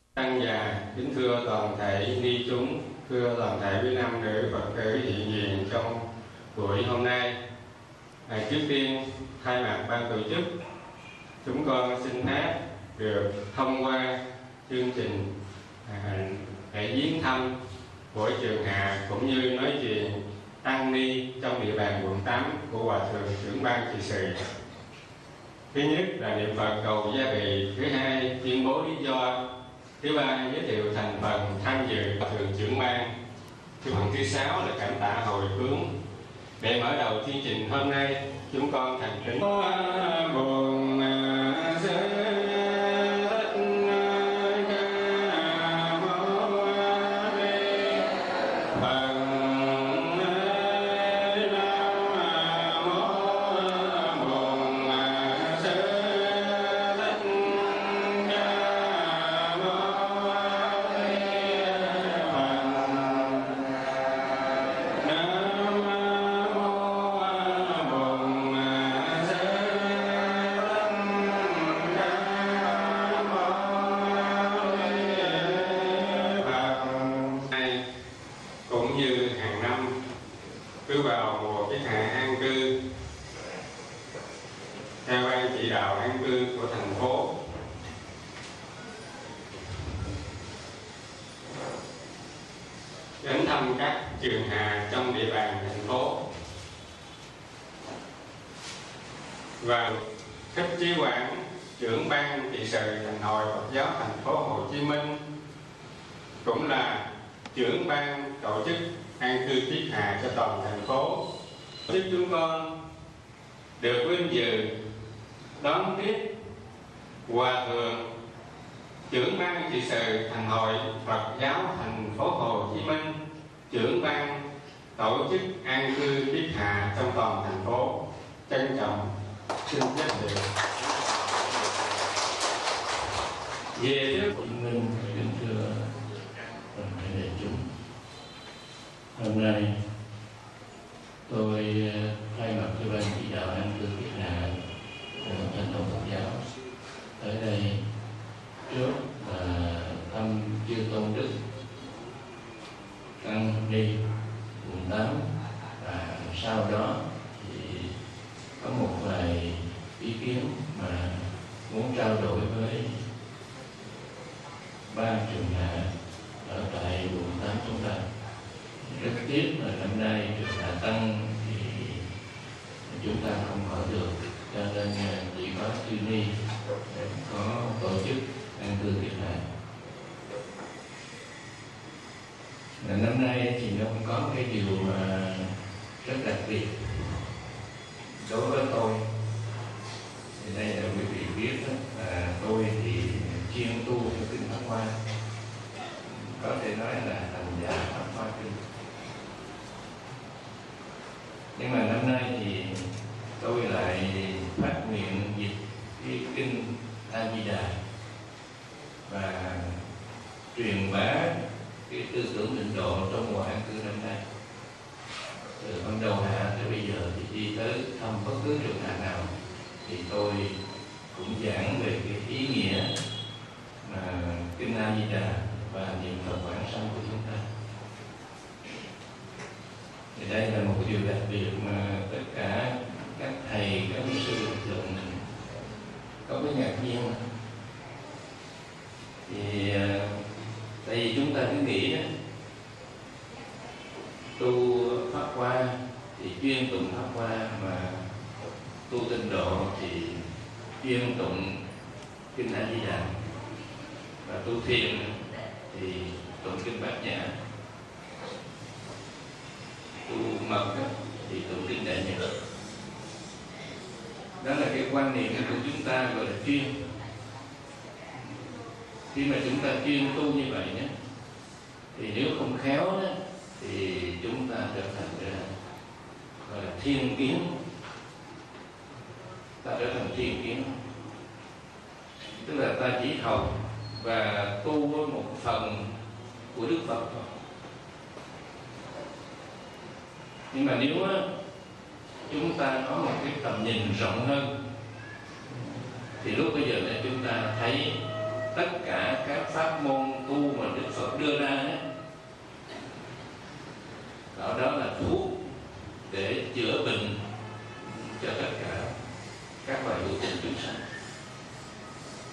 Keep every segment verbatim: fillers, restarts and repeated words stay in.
Tăng già, kính thưa toàn thể ni chúng, thưa toàn thể quý nam nữ Phật tử hiện diện trong buổi hôm nay. À, trước tiên, thay mặt ban tổ chức, chúng con xin phép được thông qua chương trình à, để viếng thăm của trường Hà cũng như nói chuyện tăng ni trong địa bàn quận tám của Hòa thượng trưởng ban trị sự. Thứ nhất là niệm Phật cầu gia bị, thứ hai tuyên bố lý do, thứ ba giới thiệu thành phần tham dự Hòa thượng trưởng ban, thứ phần thứ sáu là cảm tạ hồi hướng. Để mở đầu chương trình hôm nay, chúng con thành kính buồn đến thăm các trường Hà trong địa bàn thành phố. Và Thích Chí Quảng, trưởng ban trị sự Thành hội Phật giáo thành phố Hồ Chí Minh, cũng là trưởng ban tổ chức an cư kiết hạ cho toàn thành phố. Tổ chức chúng con được vinh dự đón tiếp Hòa thượng trưởng ban trị sự Thành hội Phật giáo thành phố Hồ Chí Minh, trưởng ban tổ chức an cư kiết hạ trong toàn thành phố, trân trọng xin giới thiệu. Về trước Hồ Chí Minh, kính thưa toàn thể đại chúng, hôm nay tôi thay mặt cho ban chỉ đạo an cư kiết hạ của Thành hội Phật giáo tới đây trước là thăm chư tôn đức tăng ni quận tám, và sau đó thì có một vài ý kiến mà muốn trao đổi với ba trường Hạ ở tại quận tám chúng ta. Rất tiếc là năm nay trường Hạ tăng thì chúng ta không mở được, cho nên chỉ có chư ni có tổ chức an cư kiết hạ. Năm nay thì nó cũng có cái điều mà rất đặc biệt đối với tôi. Thì đây là quý vị biết đó, là tôi thì chuyên tu theo kinh Pháp Hoa, có thể nói là hành giả Pháp Hoa kinh. Nhưng mà năm nay thì tôi lại phát nguyện dịch cái kinh A Di Đà và truyền bá cái tư tưởng tịnh độ trong mùa an cư năm nay. Từ ban đầu hạ tới bây giờ thì đi tới thăm bất cứ trường Hạ nào thì tôi cũng giảng về cái ý nghĩa mà kinh A Di Đà và niệm Phật quảng sanh của chúng ta. Thì đây là một điều đặc biệt mà tất cả các thầy, các sư thường có cái ngạc nhiên. Thì tại vì chúng ta cứ nghĩ đó, tu Pháp Hoa thì chuyên tụng Pháp Hoa, mà tu tịnh độ thì chuyên tụng kinh A Di Đà, và tu thiền thì tụng kinh Bát Nhã, tu mật thì tụng kinh Đại Nhật. Đó là cái quan niệm của chúng ta gọi là chuyên. Khi mà chúng ta chuyên tu như vậy nhé, thì nếu không khéo đó, thì chúng ta trở thành ra gọi là thiên kiến. Ta trở thành thiên kiến, tức là ta chỉ học và tu với một phần của Đức Phật thôi. Nhưng mà nếu á, chúng ta có một cái tầm nhìn rộng hơn, thì lúc bây giờ này chúng ta thấy tất cả các pháp môn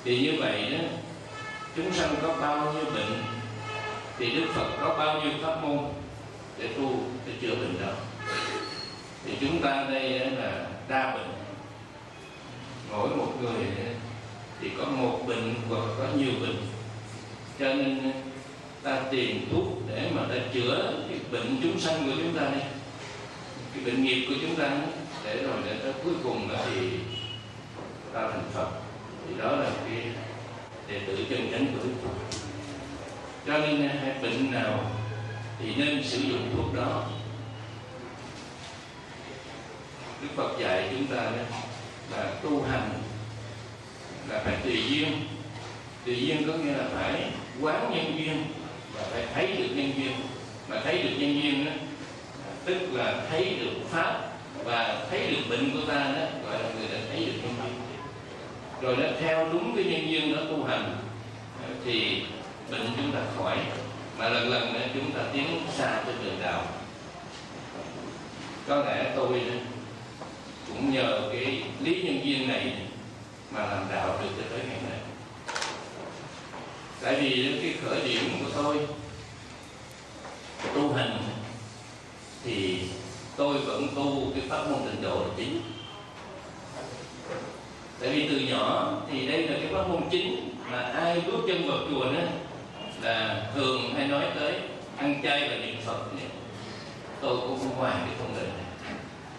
Thì như vậy đó, chúng sanh có bao nhiêu bệnh thì Đức Phật có bao nhiêu pháp môn để tu, để chữa bệnh đó. Thì chúng ta đây là đa bệnh, mỗi một người thì có một bệnh hoặc có nhiều bệnh, cho nên ta tìm thuốc để mà ta chữa cái bệnh chúng sanh của chúng ta đây, cái bệnh nghiệp của chúng ta, để rồi để tới cuối cùng đó thì ta thành Phật. Thì đó là cái đệ tử chân chánh của Đức Phật. Cho nên hay bệnh nào thì nên sử dụng thuốc đó. Đức Phật dạy chúng ta đó là tu hành là phải tùy duyên. Tùy duyên có nghĩa là phải quán nhân duyên và phải thấy được nhân duyên. Mà thấy được nhân duyên đó, tức là thấy được pháp và thấy được bệnh của ta đó, gọi là người đã thấy được nhân duyên. Rồi nó theo đúng cái nhân duyên đó tu hành thì bệnh chúng ta khỏi, mà lần lần nữa chúng ta tiến xa trên đường đạo. Có lẽ tôi cũng nhờ cái lý nhân duyên này mà làm đạo được tới ngày nay. Tại vì cái khởi điểm của tôi tu hành thì tôi vẫn tu cái pháp môn tịnh độ là chính. Tại vì từ nhỏ thì đây là cái pháp môn chính mà ai bước chân vào chùa đó là thường hay nói tới ăn chay và niệm Phật. Tôi cũng không ngoài cái thông lệ này.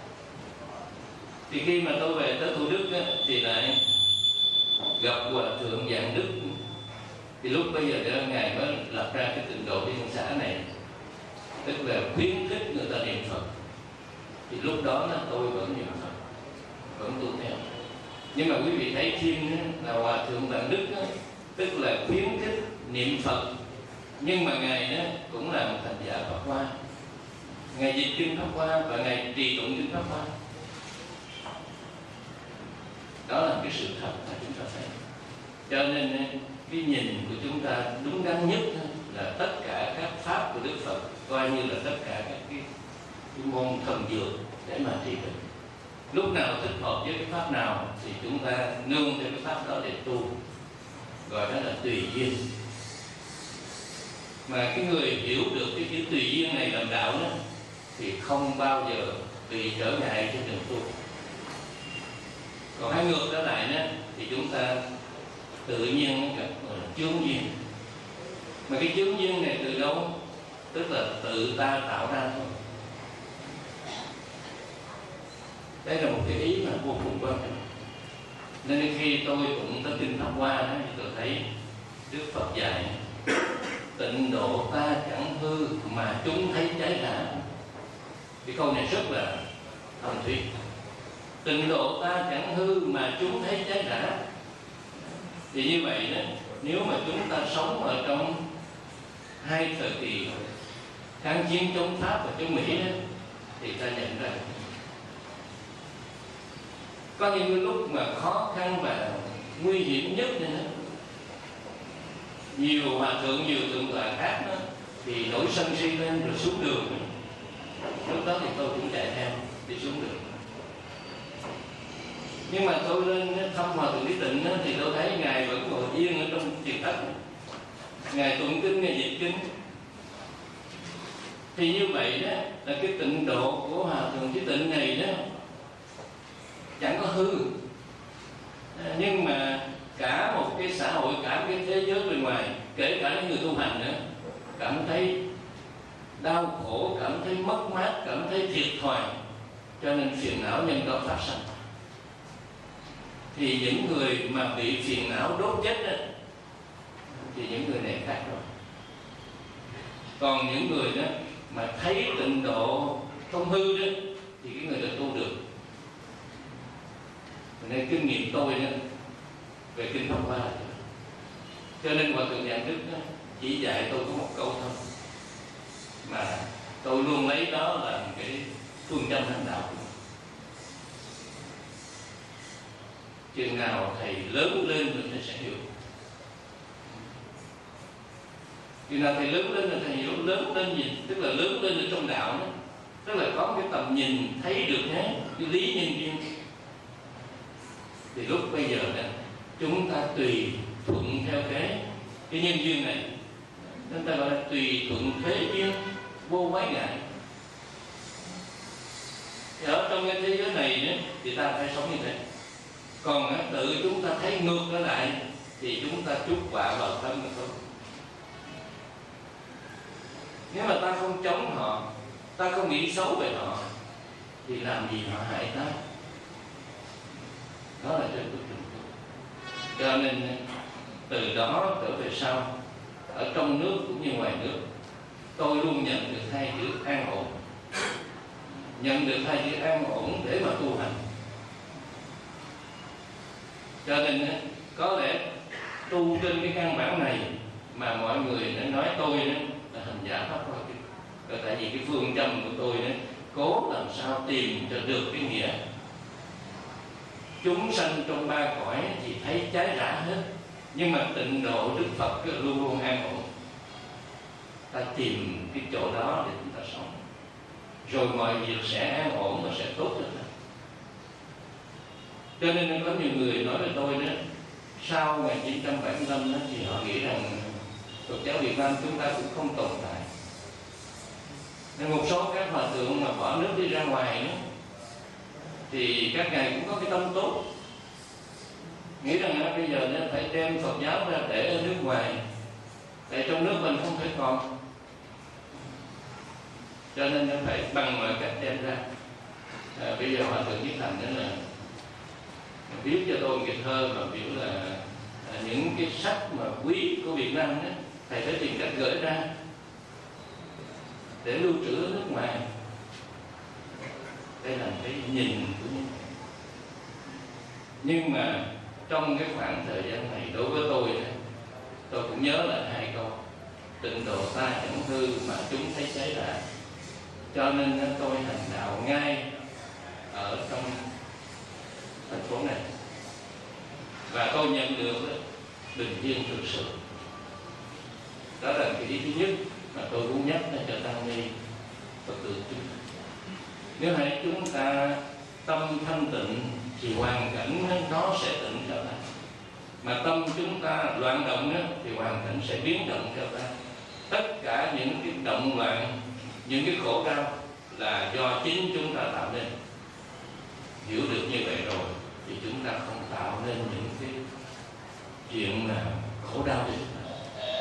Thì khi mà tôi về tới Thủ Đức á, thì lại gặp Hòa Thượng Dạng Đức. Thì lúc bây giờ đó, Ngài mới lập ra cái tịnh độ Liên xã này, tức là khuyến khích người ta niệm Phật. Thì lúc đó là tôi vẫn niệm Phật, vẫn tu theo. Nhưng mà quý vị thấy thêm là Hòa Thượng Dạng Đức đó, tức là khuyến khích niệm Phật, nhưng mà Ngài đó cũng là một thành giả Pháp Hoa. Ngài dịch kinh Pháp Hoa và Ngài trì tụng kinh Pháp Hoa. Đó là cái sự thật mà chúng ta thấy. Cho nên cái nhìn của chúng ta đúng đắn nhất là tất cả các pháp của Đức Phật coi như là tất cả các cái, cái môn thần dược để mà trị bệnh. Lúc nào thích hợp với cái pháp nào thì chúng ta nương theo cái pháp đó để tu, gọi đó là tùy duyên. Mà cái người hiểu được cái chữ tùy duyên này làm đạo đó thì không bao giờ bị trở ngại trên đường tu. Còn hai ngược trở lại đó thì chúng ta tự nhiên gặp chướng duyên. Mà cái chướng duyên này từ đâu? Tức là tự ta tạo ra thôi. Đây là một cái ý mà vô cùng quan trọng. Nên khi tôi cũng tới kinh Pháp Hoa đó, thì tôi thấy Đức Phật dạy tịnh độ ta chẳng hư mà chúng thấy cháy rã. Cái câu này rất là thầm thuyết. Tịnh độ ta chẳng hư mà chúng thấy cháy rã. Thì như vậy đó, nếu mà chúng ta sống ở trong hai thời kỳ kháng chiến chống Pháp và chống Mỹ đó, thì ta nhận ra có những lúc mà khó khăn và nguy hiểm nhất nữa, nhiều hòa thượng, nhiều thượng tọa khác đó, thì nổi sân si lên rồi xuống đường. Lúc đó thì tôi cũng chạy theo đi xuống đường. Nhưng mà tôi lên thăm Hòa Thượng Lý Tịnh đó, thì tôi thấy Ngài vẫn ngồi yên ở trong thiền thất. Ngài tụng kinh, Ngài dịch kinh. Thì như vậy đó là cái tịnh độ của Hòa Thượng Lý Tịnh này đó chẳng có hư. Nhưng mà cả một cái xã hội, cả cái thế giới bên ngoài, kể cả những người tu hành nữa, cảm thấy đau khổ, cảm thấy mất mát, cảm thấy thiệt thòi, cho nên phiền não nhân đó phát sinh. Thì những người mà bị phiền não đốt chết đó, thì những người này khác rồi. Còn những người đó mà thấy tịnh độ không hư đó, thì cái người đó tu được. Nên kinh nghiệm tôi đó về kinh Pháp Hoa, cho nên Hòa Thượng Dạng Đức đó, chỉ dạy tôi có một câu thôi, mà tôi luôn lấy đó là cái phương châm hành đạo. Chừng nào thầy lớn lên rồi thầy sẽ hiểu. Chừng nào thầy lớn lên rồi thầy hiểu. Lớn lên gì? Tức là lớn lên ở trong đạo đó, tức là có cái tầm nhìn thấy được hết cái lý nhân duyên. Thì lúc bây giờ đó chúng ta tùy thuận theo cái cái nhân duyên này, chúng ta gọi là tùy thuận thế duyên vô quái ngại. Thì ở trong cái thế giới này thì ta phải sống như thế. Còn tự chúng ta thấy ngược trở lại thì chúng ta chuốc họa vào thân mà thôi. Nếu mà ta không chống họ, ta không nghĩ xấu về họ, thì làm gì họ hại ta? Đó là trên bước đường tu. Cho nên từ đó trở về sau, ở trong nước cũng như ngoài nước, tôi luôn nhận được hai chữ an ổn. Nhận được hai chữ an ổn để mà tu hành. Cho nên có lẽ tu trên cái căn bản này mà mọi người đã nói tôi đó là hành giả pháp thôi. Rồi tại vì cái phương châm của tôi đó, cố làm sao tìm cho được cái nghĩa. Chúng sanh trong ba cõi thì thấy trái rã hết, nhưng mà tịnh độ Đức Phật luôn luôn an ổn. Ta tìm cái chỗ đó để chúng ta sống, rồi mọi việc sẽ an ổn và sẽ tốt hơn. Cho nên có nhiều người nói với tôi đó, sau một nghìn chín trăm bảy mươi lăm đó, thì họ nghĩ rằng Phật giáo Việt Nam chúng ta cũng không tồn tại. Nên một số các hòa thượng mà bỏ nước đi ra ngoài đó, thì các ngài cũng có cái tâm tốt, nghĩ rằng đó, bây giờ nó phải đem Phật giáo ra để ở nước ngoài, để trong nước mình không thể còn, cho nên nó phải bằng mọi cách đem ra. À, bây giờ hòa thượng Nhất Thành đó là viết cho tôi một cái thơ mà biểu là à, những cái sách mà quý của Việt Nam đó, thầy phải tìm cách gửi ra để lưu trữ ở nước ngoài. Đây là cái nhìn của mình. Nhưng mà trong cái khoảng thời gian này đối với tôi đó, tôi cũng nhớ lại hai câu: tịnh độ ta chẳng hư mà chúng thấy cháy rã. Cho nên tôi hành đạo ngay ở trong thành phố này, và tôi nhận được bình yên thực sự. Đó là cái ý thứ nhất mà tôi muốn nhắc cho tăng ni Phật tử chúng. Nếu hãy chúng ta tâm thanh tịnh thì hoàn cảnh nó sẽ tịnh trở lại. Mà tâm chúng ta loạn động đó, thì hoàn cảnh sẽ biến động theo ta. Tất cả những cái động loạn, những cái khổ đau là do chính chúng ta tạo nên. Hiểu được như vậy rồi thì chúng ta không tạo nên những cái chuyện mà khổ đau cho chúng ta.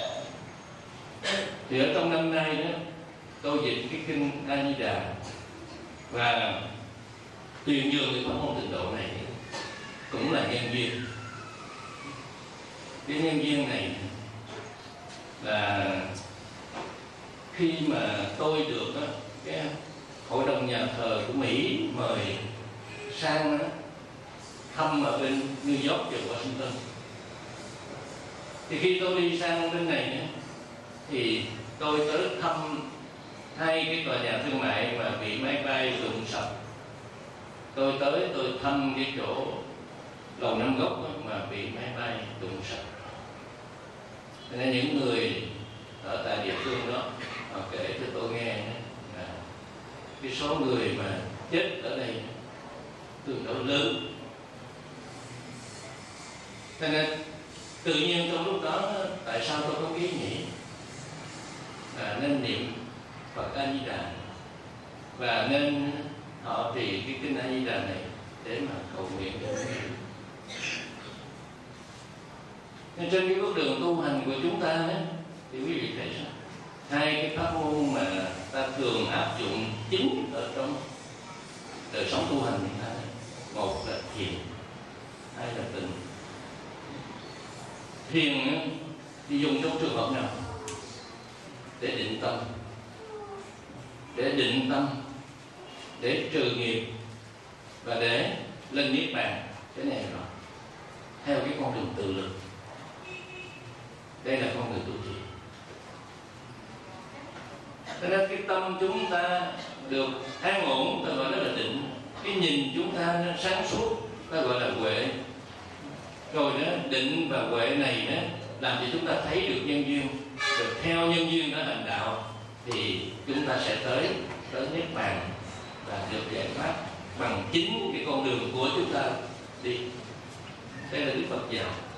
Thì ở trong năm nay đó, tôi dịch cái kinh A Di Đà và tuyên dương cái pháp môn tịnh độ này cũng là nhân duyên. Cái nhân duyên này là khi mà tôi được đó, cái hội đồng nhà thờ của Mỹ mời sang đó, thăm ở bên New York và Washington. Thì khi tôi đi sang bên này đó, thì tôi tới thăm hai cái tòa nhà thương mại mà bị máy bay đụng sập. Tôi tới tôi thăm cái chỗ Lầu Năm Góc mà bị máy bay đụng sập. Nên những người ở tại địa phương đó họ kể cho tôi nghe là cái số người mà chết ở đây tương đối lớn. Cho nên tự nhiên trong lúc đó, tại sao tôi có ý nghĩ là nên niệm Phật A Di Đà và nên họ trì cái kinh A Di Đà này để mà cầu nguyện cho người. Nên trên cái bước đường tu hành của chúng ta ấy, thì quý vị thấy sao? Hai cái pháp môn mà ta thường áp dụng chính ở trong đời sống tu hành chúng ta, một là thiền, hai là tịnh. Thiền thì dùng trong trường hợp nào? Để định tâm, để định tâm, để trừ nghiệp và để lên niết bàn. Cái này rồi theo cái con đường tự lực. Đây là con đường tu thiền. Cho nên cái tâm chúng ta được an ổn, ta gọi đó là định. Cái nhìn chúng ta nó sáng suốt, ta gọi là huệ. Rồi đó, định và huệ này đó làm cho chúng ta thấy được nhân duyên. Rồi theo nhân duyên đó hành đạo thì chúng ta sẽ tới tới niết bàn và được giải thoát bằng chính cái con đường của chúng ta đi. Đây là Đức Phật dạy.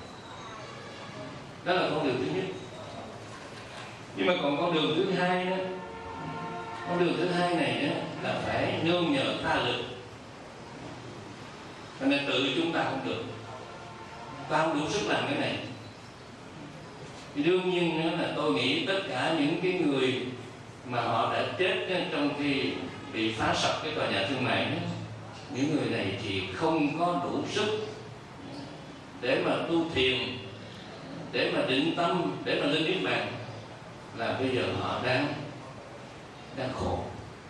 Đó là con đường thứ nhất. Nhưng mà còn con đường thứ hai đó, con đường thứ hai này đó, là phải nương nhờ tha lực. Cho nên tự chúng ta không được, ta không đủ sức làm cái này. Thì đương nhiên nữa là tôi nghĩ tất cả những cái người mà họ đã chết trong khi bị phá sập cái tòa nhà thương mại đó, những người này thì không có đủ sức để mà tu thiền, để mà định tâm, để mà lên niết bàn, là bây giờ họ đang đang khổ.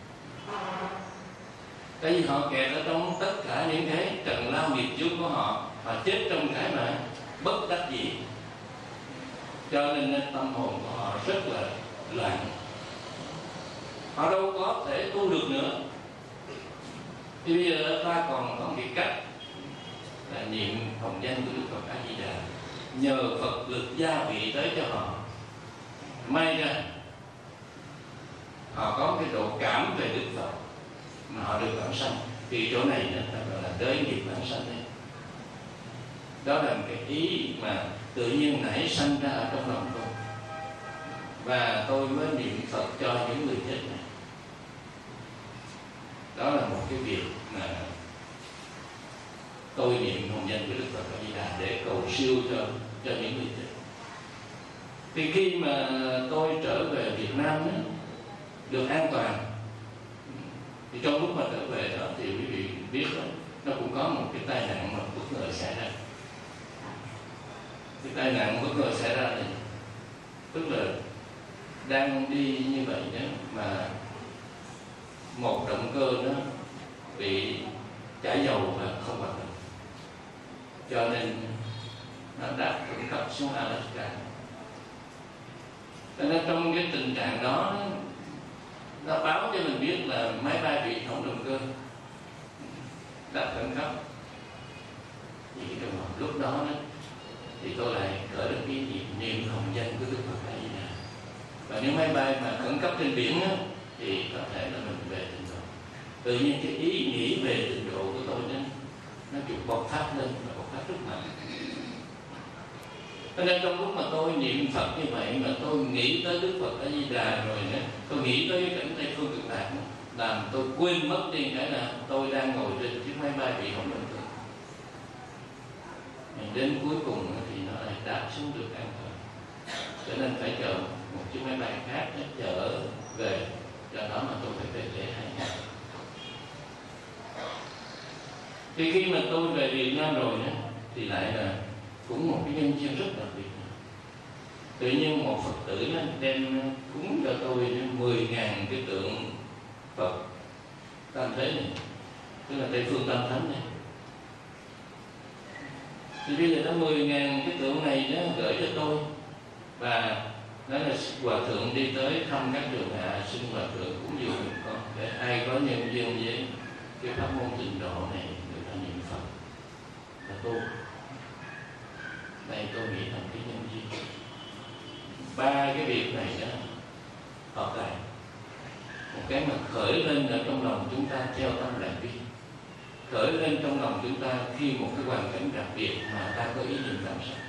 Tại vì họ kẹt ở trong tất cả những cái trần lao nghiệp chướng của họ, họ chết trong cái mà bất đắc dĩ, cho nên tâm hồn của họ rất là loạn. Họ đâu có thể tu được nữa. Thì bây giờ ta còn có một cách là niệm hồng danh của Đức Phật A Di Đà, nhờ Phật lực gia vị tới cho họ, may ra họ có cái độ cảm về Đức Phật mà họ được vãng sanh. Thì chỗ này nó gọi là đới nghiệp vãng sanh đấy. Đó là một cái ý mà tự nhiên nảy sanh ra ở trong lòng tôi, và tôi mới niệm Phật cho những người chết này. Đó là một cái việc mà tôi niệm hồng danh của Đức Phật A Di Đà để cầu siêu cho cho những người chết. Thì khi mà tôi trở về Việt Nam đó, được an toàn, thì trong lúc mà trở về đó thì quý vị biết đó, nó cũng có một cái tai nạn mà bất ngờ xảy ra. Cái tai nạn bất ngờ xảy ra này, tức là đang đi như vậy đó mà một động cơ nó bị chảy dầu và không hoạt động, cho nên nó đáp khẩn cấp xuống Alaska. Cho nên trong cái tình trạng đó, nó báo cho mình biết là máy bay bị hỏng động cơ, đáp khẩn cấp. Thì trong lúc đó, đó thì tôi lại khởi được cái niệm niệm hồng danh của Đức Phật A Di Đà. Và nếu máy bay mà khẩn cấp trên biển đó, thì có thể là mình về tịnh độ. Tự nhiên cái ý nghĩ về tịnh độ của tôi đó, nó chụp bộc phát lên và bộc phát rất mạnh. Cho nên trong lúc mà tôi niệm Phật như vậy mà tôi nghĩ tới Đức Phật A Di Đà rồi nữa, tôi nghĩ tới cái cảnh Tây Phương Cực Lạc, làm tôi quên mất đi cái là tôi đang ngồi trên chiếc máy bay bị hỏng động cơ. Đến cuối cùng thì nó lại đáp xuống được an toàn, cho nên phải chờ một chiếc máy bay khác chở về. Do đó mà tôi phải về trễ hai ngày. Thì khi mà tôi về Việt Nam rồi đó, thì lại là cũng một cái nhân duyên rất đặc biệt. Tự nhiên một Phật tử nó đem cúng cho tôi mười ngàn cái tượng Phật Tam Thế này, tức là Tây Phương Tam Thánh này. Thì bây giờ nó mười ngàn cái tượng này nó gửi cho tôi, và nói là hòa thượng đi tới thăm các trường hạ, xin hòa thượng cúng dường con để ai có nhân duyên với cái pháp môn tịnh độ này người ta niệm Phật và tu. Đây tôi nghĩ là cái nhân duyên. Ba cái việc này đó hợp lại, một cái mà khởi lên ở trong lòng chúng ta theo tâm đại bi, khởi lên trong lòng chúng ta khi một cái hoàn cảnh đặc biệt mà ta có ý niệm cảm sanh.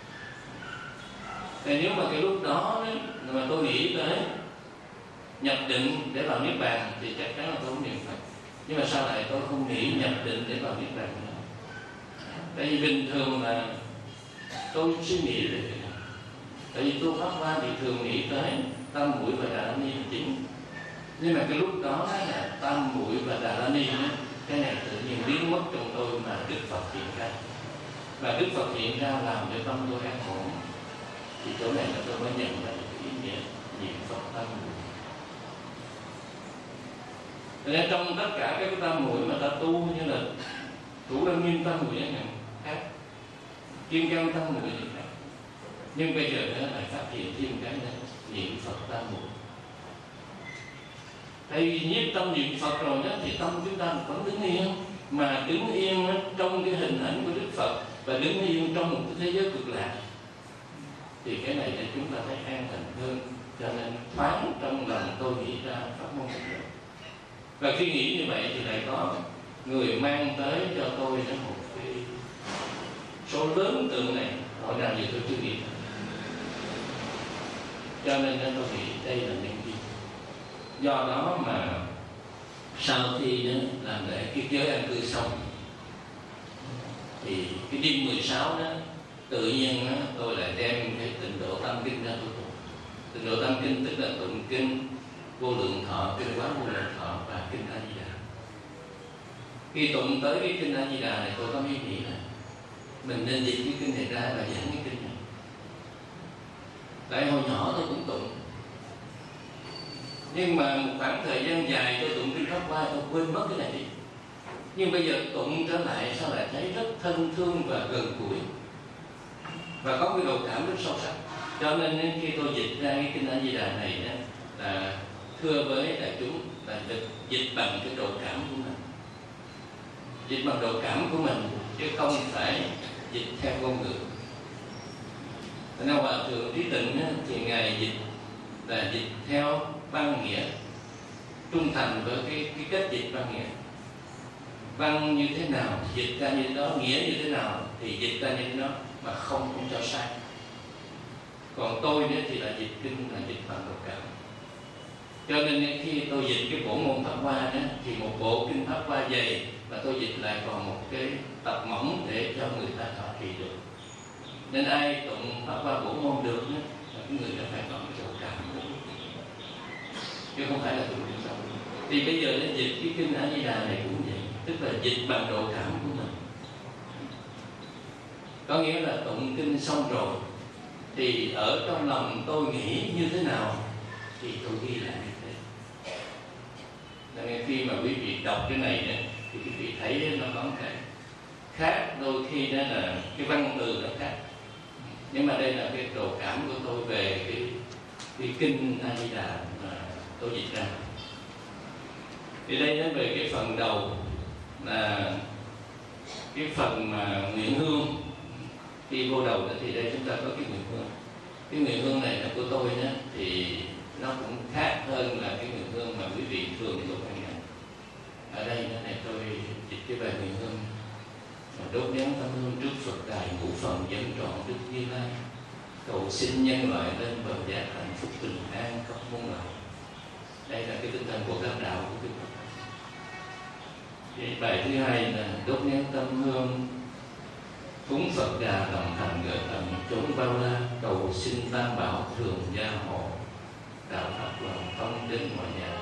Thì nếu mà cái lúc đó đấy, mà tôi nghĩ tới nhập định để vào niết bàn thì chắc chắn là tôi không niệm Phật. Nhưng mà sao lại tôi không nghĩ nhập định để vào niết bàn nữa? Tại vì bình thường là tôi suy nghĩ về cái này. Tại vì tôi pháp hoa thì thường nghĩ tới tam muội và Đà La Ni là chính. Nhưng mà cái lúc đó là tam muội và Đà La Ni đó, cái này tự nhiên biến mất trong tôi mà Đức Phật hiện ra. Và Đức Phật hiện ra làm cho tâm tôi an ổn. Thì chỗ này là tôi mới nhận ra cái ý nghĩa niệm Phật tam muội. Nên trong tất cả các tam muội mà ta tu như là Thủ Lăng Nghiêm tam muội này khác, Kim Cang tam muội này khác, nhưng bây giờ nó lại phát hiện thêm cái này niệm Phật tam muội. Tại vì nhiếp tâm niệm Phật rồi đó thì tâm chúng ta vẫn đứng yên, mà đứng yên trong cái hình ảnh của Đức Phật và đứng yên trong một cái thế giới cực lạc, thì cái này để chúng ta thấy an thành hơn. Cho nên thoáng trong lòng tôi nghĩ ra pháp môn tịnh độ. Và khi nghĩ như vậy thì lại có người mang tới cho tôi một cái số lớn tượng này, hồi nào giờ tôi chưa nghĩ. Cho nên tôi nghĩ đây là nhân duyên. Do đó mà sau khi làm lễ kiết giới an cư xong thì cái đêm mười sáu đó tự nhiên đó, tôi lại đem cái tịnh độ tâm kinh ra tôi tụng. Tịnh độ tâm kinh tức là tụng kinh Vô Lượng Thọ, kinh Quán Vô Lượng Thọ và kinh A Di Đà. Khi tụng tới cái kinh A Di Đà này, tôi có ý nghĩ là mình nên dịch cái kinh này ra và giảng cái kinh này. Tại hồi nhỏ tôi cũng tụng, nhưng mà một khoảng thời gian dài tôi tụng kinh Pháp Hoa tôi quên mất cái này đi. Nhưng bây giờ tụng trở lại sao lại thấy rất thân thương và gần gũi, và có cái độ cảm rất sâu sắc. Cho nên khi tôi dịch ra cái kinh A Di Đà này đó, là thưa với đại chúng là được dịch bằng cái độ cảm của mình, dịch bằng độ cảm của mình chứ không phải dịch theo ngôn ngữ. Nên Hòa Thượng Trí Tịnh thì ngài dịch là dịch theo văn nghĩa, trung thành với cái, cái cách dịch văn nghĩa. Văn như thế nào dịch ra như thế đó, nghĩa như thế nào thì dịch ra như thế đó, mà không không cho sai. Còn tôi nữa thì là dịch kinh là dịch bằng độ cảm. Cho nên khi tôi dịch cái bộ môn Pháp Hoa đó, thì một bộ kinh Pháp Hoa dày và tôi dịch lại còn một cái tập mỏng để cho người ta thọ trì được. Nên ai tụng Pháp Hoa bổ môn được đó, là cái người đó phải có cái độ cảm được, chứ không phải là tụng kinh xong. Thì bây giờ nó dịch cái kinh A Di Đà này cũng vậy, tức là dịch bằng độ cảm của mình. Có nghĩa là tụng kinh xong rồi thì ở trong lòng tôi nghĩ như thế nào thì tôi ghi lại như thế. Nên khi mà quý vị đọc cái này đó, thì quý vị thấy nó có cái khác, đôi khi đó là cái văn từ nó khác, nhưng mà đây là cái độ cảm của tôi về cái, cái kinh A Di Đà mà tôi dịch ra. Thì đây nó về cái phần đầu là cái phần mà nguyện hương. Khi vô đầu đó thì đây chúng ta có cái nguyện hương. Cái nguyện hương này là của tôi đó, thì nó cũng khác hơn là cái nguyện hương mà quý vị thường tụng hàng ngày. Ở đây nó này tôi dịch cái bài nguyện hương: đốt nén tâm hương trước Phật đài, ngũ phần dân trọn Đức Như Lai, cầu xin nhân loại lên bờ giác hạnh phúc bình an khắp muôn loài. Đây là cái tinh thần của các đạo của Đức Phật. Bài thứ hai là đốt nén tâm hương cúng Phật Đà, đồng thành gợi tận chốn bao la, cầu xin Tam Bảo thường gia hộ, đạo Pháp lòng thông đến mọi nhà.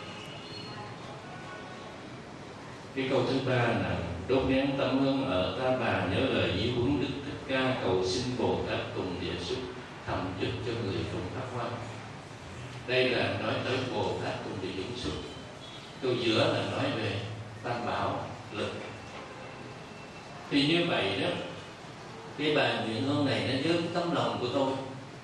Cái câu thứ ba là đốt nén tâm hương ở Ta Bà, nhớ lời di huấn Đức Thích Ca, cầu xin Bồ Tát cùng địa xuất thầm giúp cho người phụng Pháp Hoa. Đây là nói tới Bồ Tát cùng địa xuất. Câu giữa là nói về Tam Bảo lực. Thì như vậy đó, cái bài nguyện hương này nó với tấm lòng của tôi,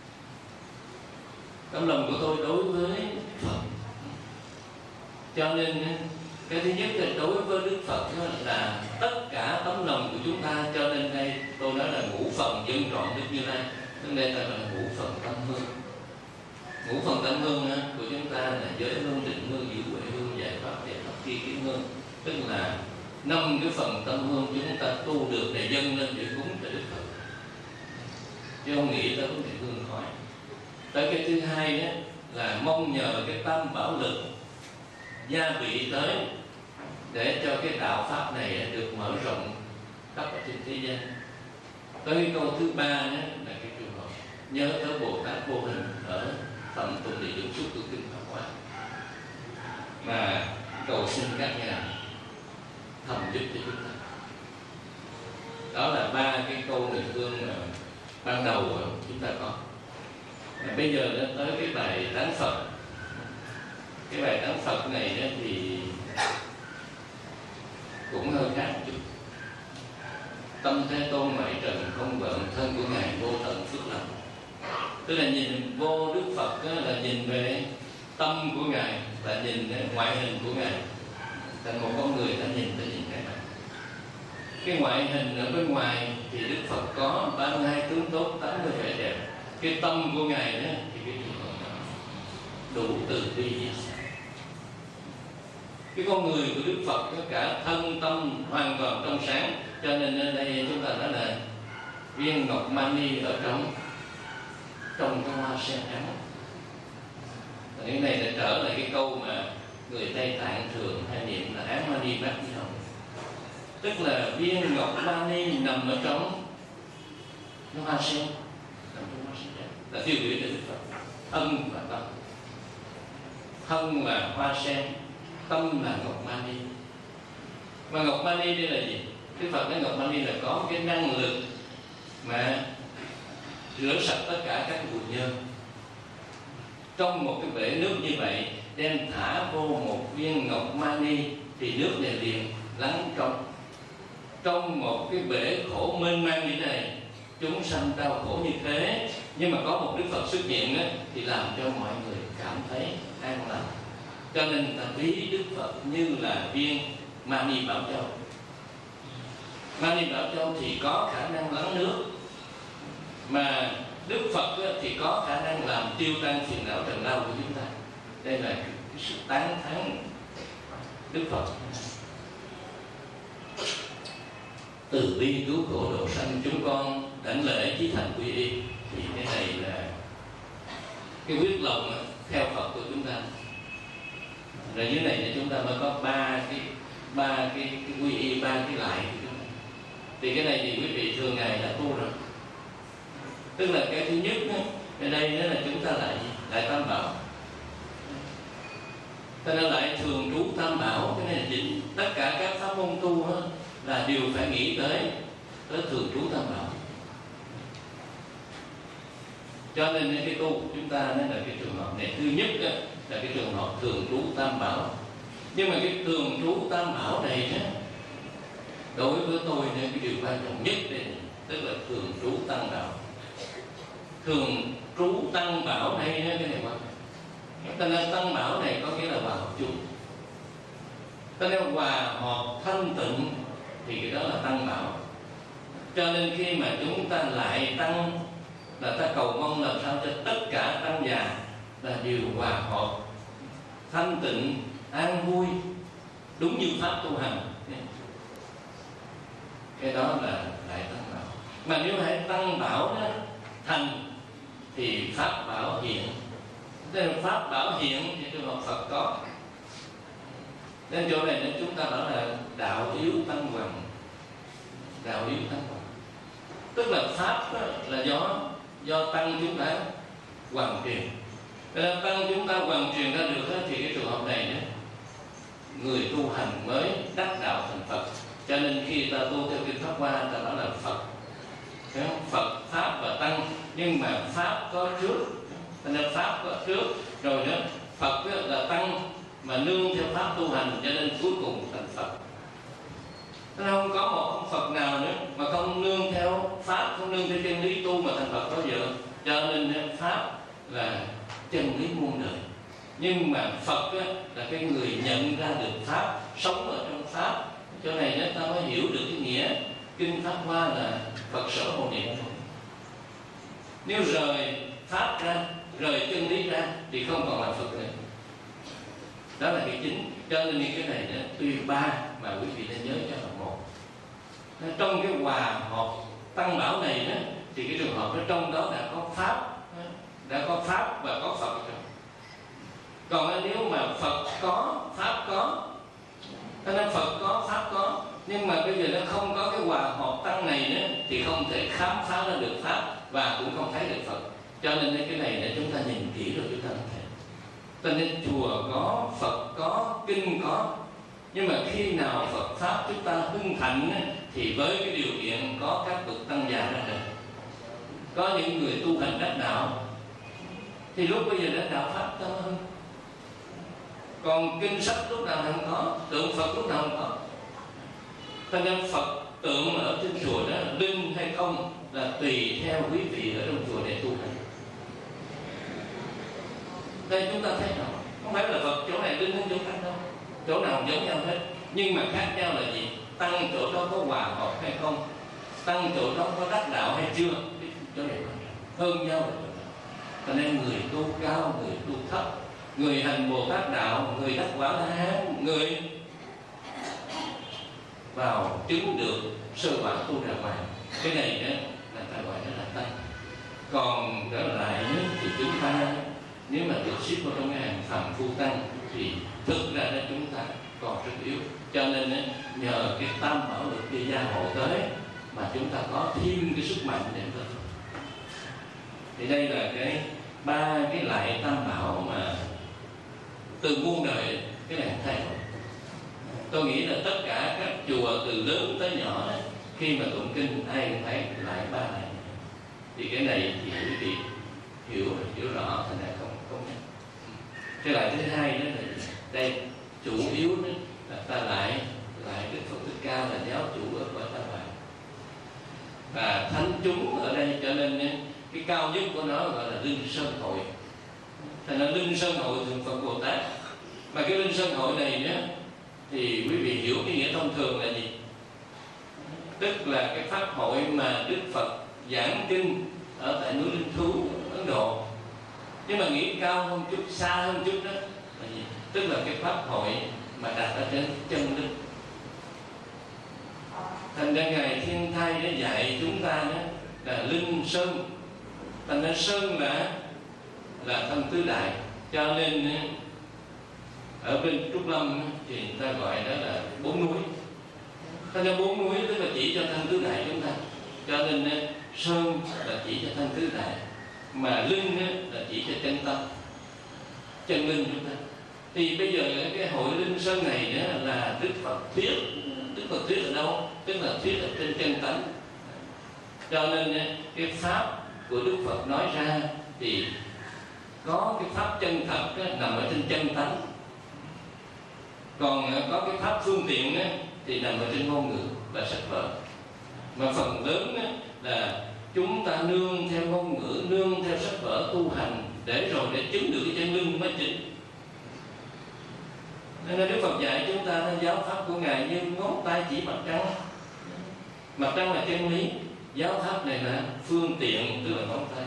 tấm lòng của tôi đối với Phật. Cho nên cái thứ nhất là đối với Đức Phật là tất cả tấm lòng của chúng ta. Cho nên đây tôi nói là ngũ phần dân trọn Đức Như Lai, nên đây là ngũ phần tâm hương. Ngũ phần tâm hương của chúng ta là giới hương, định hương, diệu huệ hương, giải pháp, giải pháp tri kiến hương. Tức là năm cái phần tâm hương chúng ta tu được để dâng lên để cúng cho Đức Phật, chứ không nghĩ tới vấn đề hương khói. Tới cái thứ hai đó là mong nhờ cái Tam Bảo lực gia vị tới để cho cái đạo pháp này được mở rộng khắp ở trên thế gian. Tới cái câu thứ ba đó là cái trường hợp nhớ tới Bồ Tát vô hình ở tầm tụng địa dưỡng suốt của kinh Pháp Hoa, mà cầu xin các nhà thầm giúp cho chúng ta. Đó là ba cái câu nguyện hương mà ban đầu chúng ta có. Và bây giờ nó tới cái bài tán Phật. Cái bài tán Phật này đó thì cũng hơi khác một chút. Tâm Thế Tôn ngoại trần không vợn, thân của Ngài vô tận phước lành. Tức là nhìn vô Đức Phật là nhìn về tâm của Ngài, là nhìn ngoại hình của Ngài. Thành một con người ta nhìn ta nhìn cái này. Cái ngoại hình ở bên ngoài thì Đức Phật có ba mươi hai tướng tốt, tám mươi vẻ đẹp. Cái tâm của Ngài đó thì cái gì đủ từ bi hết. Cái con người của Đức Phật có cả thân tâm hoàn toàn trong sáng. Cho nên ở đây chúng ta nói là viên ngọc mani ở trong trong cái hoa sen trắng. Cái này là trở lại cái câu mà người Tây Tạng thường hay niệm là Án Mani Bát Di Hồng, tức là viên ngọc mani nằm ở trong nó hoa sen, nằm trong hoa sen là tiêu biểu cho Đức Phật. Thân và tâm, thân là hoa sen, tâm là ngọc mani. Mà ngọc mani đây là gì? Đức Phật nói ngọc mani là có cái năng lực mà rửa sạch tất cả các bụi nhơ. Trong một cái bể nước như vậy, đem thả vô một viên ngọc mani thì nước này liền lắng trong. Trong một cái bể khổ mênh mang như này, chúng sanh đau khổ như thế, nhưng mà có một Đức Phật xuất hiện đó, thì làm cho mọi người cảm thấy an lành. Cho nên ta ví Đức Phật như là viên Mani Bảo Châu. Mani Bảo Châu thì có khả năng lắng nước, mà Đức Phật thì có khả năng làm tiêu tan phiền não trần đau của chúng ta. Đây là cái sự tán thán Đức Phật. Từ bi cứu khổ độ sanh chúng con đảnh lễ chí thành quy y. Thì cái này là cái quyết lòng theo Phật của chúng ta. Rồi dưới này thì chúng ta mới có ba cái ba cái, cái quy y, ba cái lại của chúng ta. Thì cái này thì quý vị thường ngày đã tu rồi. Tức là cái thứ nhất đó, ở đây đó là chúng ta lại lại tam bảo. Cho nên lại thường trú tam bảo, cái này là chính. Tất cả các pháp môn tu đó, là đều phải nghĩ tới tới thường trú tam bảo. Cho nên cái tu của chúng ta đó là cái trường hợp này. Thứ nhất đó, là cái trường hợp thường trú tam bảo. Nhưng mà cái thường trú tam bảo này đó, đối với tôi nên cái điều quan trọng nhất đây, tức là thường trú tam bảo. Thường trú tăng bảo này, cái này quan trọng. Cho nên tăng bảo này có nghĩa là hòa hợp chung. Cho nên hòa hợp thanh tịnh thì cái đó là tăng bảo. Cho nên khi mà chúng ta lại tăng, là ta cầu mong làm sao cho tất cả tăng già là đều hòa hợp thanh tịnh, an vui, đúng như pháp tu hành. Cái đó là lại tăng bảo. Mà nếu hãy tăng bảo đó thành thì pháp bảo hiện. Nên pháp bảo hiện thì trường hợp Phật có. Nên chỗ này nên chúng ta bảo là đạo yếu tăng hoàng. Đạo yếu tăng hoàng, tức là pháp là do do tăng chúng ta hoàn truyền. Nên tăng chúng ta hoàn truyền ra được thì cái trường hợp này đó, người tu hành mới đắc đạo thành Phật. Cho nên khi ta tu theo kinh Pháp Hoa, ta nói là Phật, Phật, Pháp và Tăng. Nhưng mà Pháp có trước, nên Pháp có trước, rồi đó Phật là Tăng mà nương theo Pháp tu hành, cho nên cuối cùng thành Phật. Nên không có một ông Phật nào nữa mà không nương theo Pháp, không nương theo chân lý tu mà thành Phật bao giờ. Cho nên Pháp là chân lý muôn đời. Nhưng mà Phật á, là cái người nhận ra được Pháp, sống ở trong Pháp. Chỗ này đó, ta mới hiểu được cái nghĩa kinh Pháp Hoa là Phật sở hộ niệm. Nếu rời Pháp ra, rời chân lý ra thì không còn là Phật nữa. Đó là cái chính. Cho nên cái này đó, tuy ba mà quý vị nên nhớ cho là một. Trong cái hòa hợp tăng bảo này đó, thì cái trường hợp ở trong đó đã có Pháp, đã có Pháp và có Phật rồi. Còn nếu mà Phật có, Pháp có, cho nên Phật có, Pháp có, nhưng mà bây giờ nó không có cái hòa hợp tăng này nữa, thì không thể khám phá ra được Pháp và cũng không thấy được Phật. Cho nên cái này để chúng ta nhìn kỹ rồi chúng ta không thể. Cho nên chùa có, Phật có, kinh có, nhưng mà khi nào Phật Pháp chúng ta hưng thịnh thì với cái điều kiện có các bậc tăng già ra đời, có những người tu hành đắc đạo, thì lúc bây giờ đắc đạo Pháp tăng hơn. Còn kinh sách lúc nào không có, tượng Phật lúc nào không có. Cho nên Phật tượng ở trên chùa đó linh hay không là tùy theo quý vị ở trong chùa để tu hành. Đây chúng ta thấy rồi, không phải là Phật chỗ này linh hơn chỗ khác đâu, chỗ nào giống nhau hết. Nhưng mà khác nhau là gì? Tăng chỗ đó có hòa hợp hay không, tăng chỗ đó có đắc đạo hay chưa, chỗ này hơn nhau là chỗ đó. Cho nên người tu cao, người tu thấp, người hành Bồ Tát đạo, người đắc quả La Hán, người vào chứng được sơ quả tu đà hoàng, cái này đó là ta gọi đó là tăng. Còn trở lại thì chúng ta nếu mà được xếp vào trong cái hàng phàm phu tăng thì thực ra là chúng ta còn rất yếu. Cho nên nhờ cái tam bảo lực kia gia hộ tới mà chúng ta có thêm cái sức mạnh để vượt. Thì đây là cái ba cái lại tam bảo mà từ muôn đời cái này thay đổi. Tôi nghĩ là tất cả các chùa từ lớn tới nhỏ này, khi mà tụng kinh ai cũng thấy lại ba này. Thì cái này thì quý vị hiểu hiểu rõ, thành ra không không nhắc. Cái lại thứ hai đó là đây chủ yếu đó là ta lại lại Đức Phật Thích Ca là giáo chủ ở cõi Ta Bà, và thánh chúng ở đây, cho nên cái cao nhất của nó gọi là Linh Sơn Hội. Thành ra Linh Sơn Hội Thượng Phật Bồ Tát. Mà cái Linh Sơn Hội này nhé, thì quý vị hiểu cái nghĩa thông thường là gì? Tức là cái pháp hội mà Đức Phật giảng kinh ở tại núi Linh Thú Ấn Độ. Nhưng mà nghĩ cao hơn chút, xa hơn chút đó là gì? Tức là cái pháp hội mà đạt ở trên chân linh. Thành ra Ngài Thiên Thai đã dạy chúng ta đó là Linh Sơn. Thành ra Sơn là là thân tứ đại. Cho nên ở bên Trúc Lâm thì người ta gọi đó là bốn núi. Thành ra bốn núi tức là chỉ cho thân tứ đại chúng ta. Cho nên Sơn là chỉ cho thân tứ đại, mà Linh là chỉ cho chân tâm, chân linh chúng ta. Thì bây giờ cái hội Linh Sơn này đó là Đức Phật thuyết. Đức Phật thuyết ở đâu? Tức là thuyết ở trên chân tánh. Cho nên cái pháp của Đức Phật nói ra thì có cái pháp chân thật đó, nằm ở trên chân tánh. Còn có cái pháp phương tiện đó, thì nằm ở trên ngôn ngữ và sách vở. Mà phần lớn đó, là chúng ta nương theo ngôn ngữ, nương theo sách vở tu hành để rồi để chứng được cái chân linh mới chính. Nên Đức Phật dạy chúng ta giáo pháp của Ngài như ngón tay chỉ mặt trăng. Mặt trăng là chân lý, giáo pháp này là phương tiện, tức là ngón tay.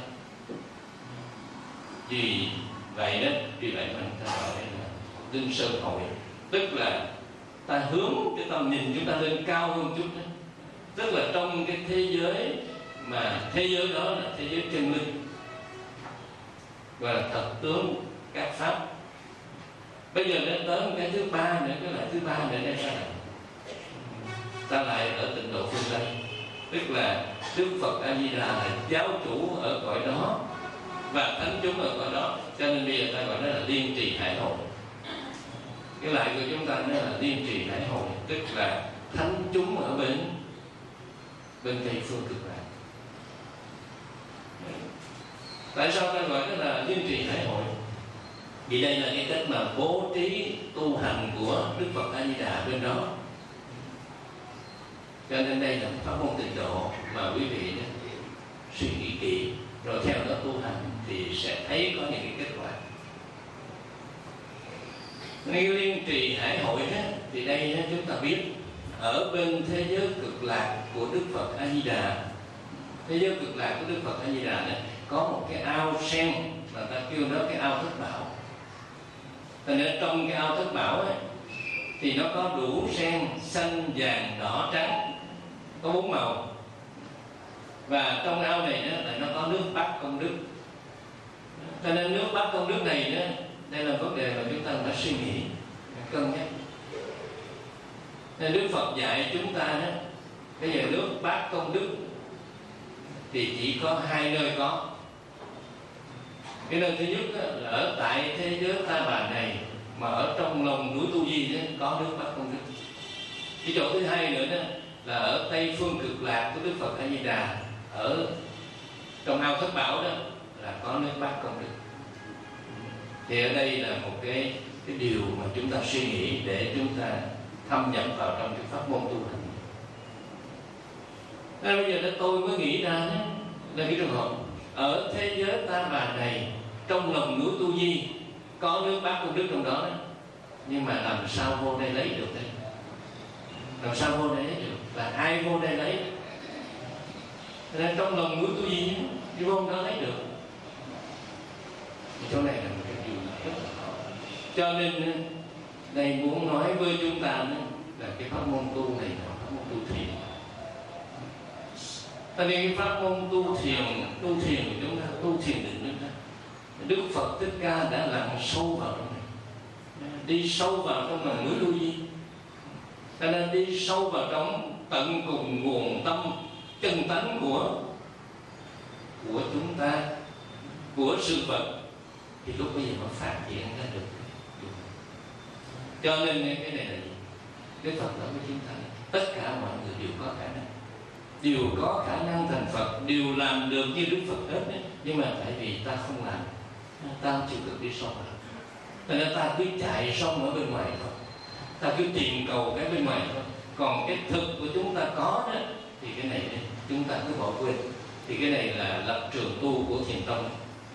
Vì vậy đó, vì vậy mà ta gọi đây là Linh Sơn Hội. Tức là ta hướng cái tầm nhìn chúng ta lên cao hơn chút đó. Tức là trong cái thế giới mà thế giới đó là thế giới chân linh, gọi là thật tướng các pháp. Bây giờ đến tới cái thứ ba nữa, cái lại thứ ba nữa đây là ta lại ở tịnh độ phương Tây. Tức là Đức Phật A Di Đà là giáo chủ ở cõi đó và thánh chúng ở cõi đó. Cho nên bây giờ ta gọi nó là Liên Trì Hải Hội. Cái lại của chúng ta nó là Liên Trì Hải Hội, tức là thánh chúng ở bên bên Tây phương Cực Lạc. Tại sao ta gọi nó là Liên Trì Hải Hội? Vì đây là cái cách mà bố trí tu hành của Đức Phật A Di Đà bên đó. Cho nên đây là pháp môn tịnh độ mà quý vị đó, suy nghĩ kỹ rồi theo đó tu hành thì sẽ thấy có những cái kết quả. Nên Liên Trì Hải Hội đó, thì đây đó, chúng ta biết ở bên thế giới cực lạc của Đức Phật A Di Đà, thế giới cực lạc của Đức Phật A Di Đà này có một cái ao sen mà ta kêu đó cái ao thất bảo. Thành ra trong cái ao thất bảo ấy, thì nó có đủ sen xanh, vàng, đỏ, trắng, có bốn màu. Và trong ao này đó, là nó có nước Bát Công Đức. Cho nên nước Bát Công Đức này đó, đây là vấn đề mà chúng ta phải suy nghĩ, cân nhắc. Nên Đức Phật dạy chúng ta đó, bây giờ nước Bát Công Đức thì chỉ có hai nơi có. Cái nơi thứ nhất là ở tại thế giới Ta Bà này, mà ở trong lòng núi Tu Di đó, có nước Bát Công Đức. Cái chỗ thứ hai nữa đó là ở Tây phương Cực Lạc của Đức Phật A Di Đà, ở trong ao thất bảo đó là có nước Bát Công Đức. Thì ở đây là một cái cái điều mà chúng ta suy nghĩ để chúng ta thâm nhập vào trong cái pháp môn tu hành. Nên bây giờ đó tôi mới nghĩ ra đó là cái trường hợp ở thế giới Ta Bà này, trong lòng núi Tu Di có nước Bát Công Đức trong đó, đó nhưng mà làm sao vô đây lấy được đây? Làm sao vô đây lấy được? Là ai vô đây lấy? Nên trong lòng núi Tu Di đi vô đó lấy được. Thì chỗ này là một cái điều rất là khó. Cho nên đây muốn nói với chúng ta là cái pháp môn tu này là pháp môn tu thiền. Tại vì cái pháp môn tu thiền, tu thiền của chúng ta, tu thiền định chúng ta Đức Phật Thích Ca đã lặn sâu vào trong này, đi sâu vào trong lòng núi Lưu Di, cho nên đi sâu vào trong tận cùng nguồn tâm chân tánh của của chúng ta, của sự vật, thì lúc bây giờ nó phát triển ra được. Cho nên cái này là gì? Đức Phật nói với chúng ta, tất cả mọi người đều có khả năng, đều có khả năng thành Phật, đều làm được như Đức Phật hết đấy. Nhưng mà tại vì ta không làm, ta không chịu được đi sâu vào. Cho nên ta cứ chạy sông ở bên ngoài thôi, ta cứ tìm cầu cái bên ngoài thôi. Còn cái thực của chúng ta có đó, thì cái này đấy, chúng ta cứ bỏ quên. Thì cái này là lập trường tu của Thiền Tông.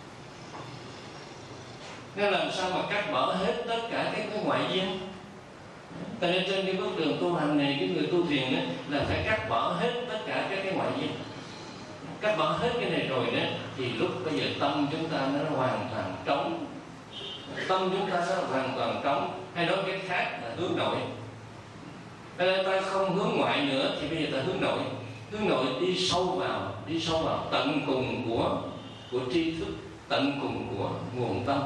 Nên làm sao mà cắt bỏ hết tất cả các cái ngoại duyên. Cho nên trên cái bước đường tu hành này, cái người tu thiền đó, là phải cắt bỏ hết tất cả các cái ngoại duyên. Cắt bỏ hết cái này rồi đó, thì lúc bây giờ tâm chúng ta nó hoàn toàn trống. Tâm chúng ta nó hoàn toàn trống, hay nói cái khác là hướng nội. Cho nên ta không hướng ngoại nữa, thì bây giờ ta hướng nội. Hướng nội đi sâu vào, đi sâu vào tận cùng của của tri thức, tận cùng của nguồn tâm.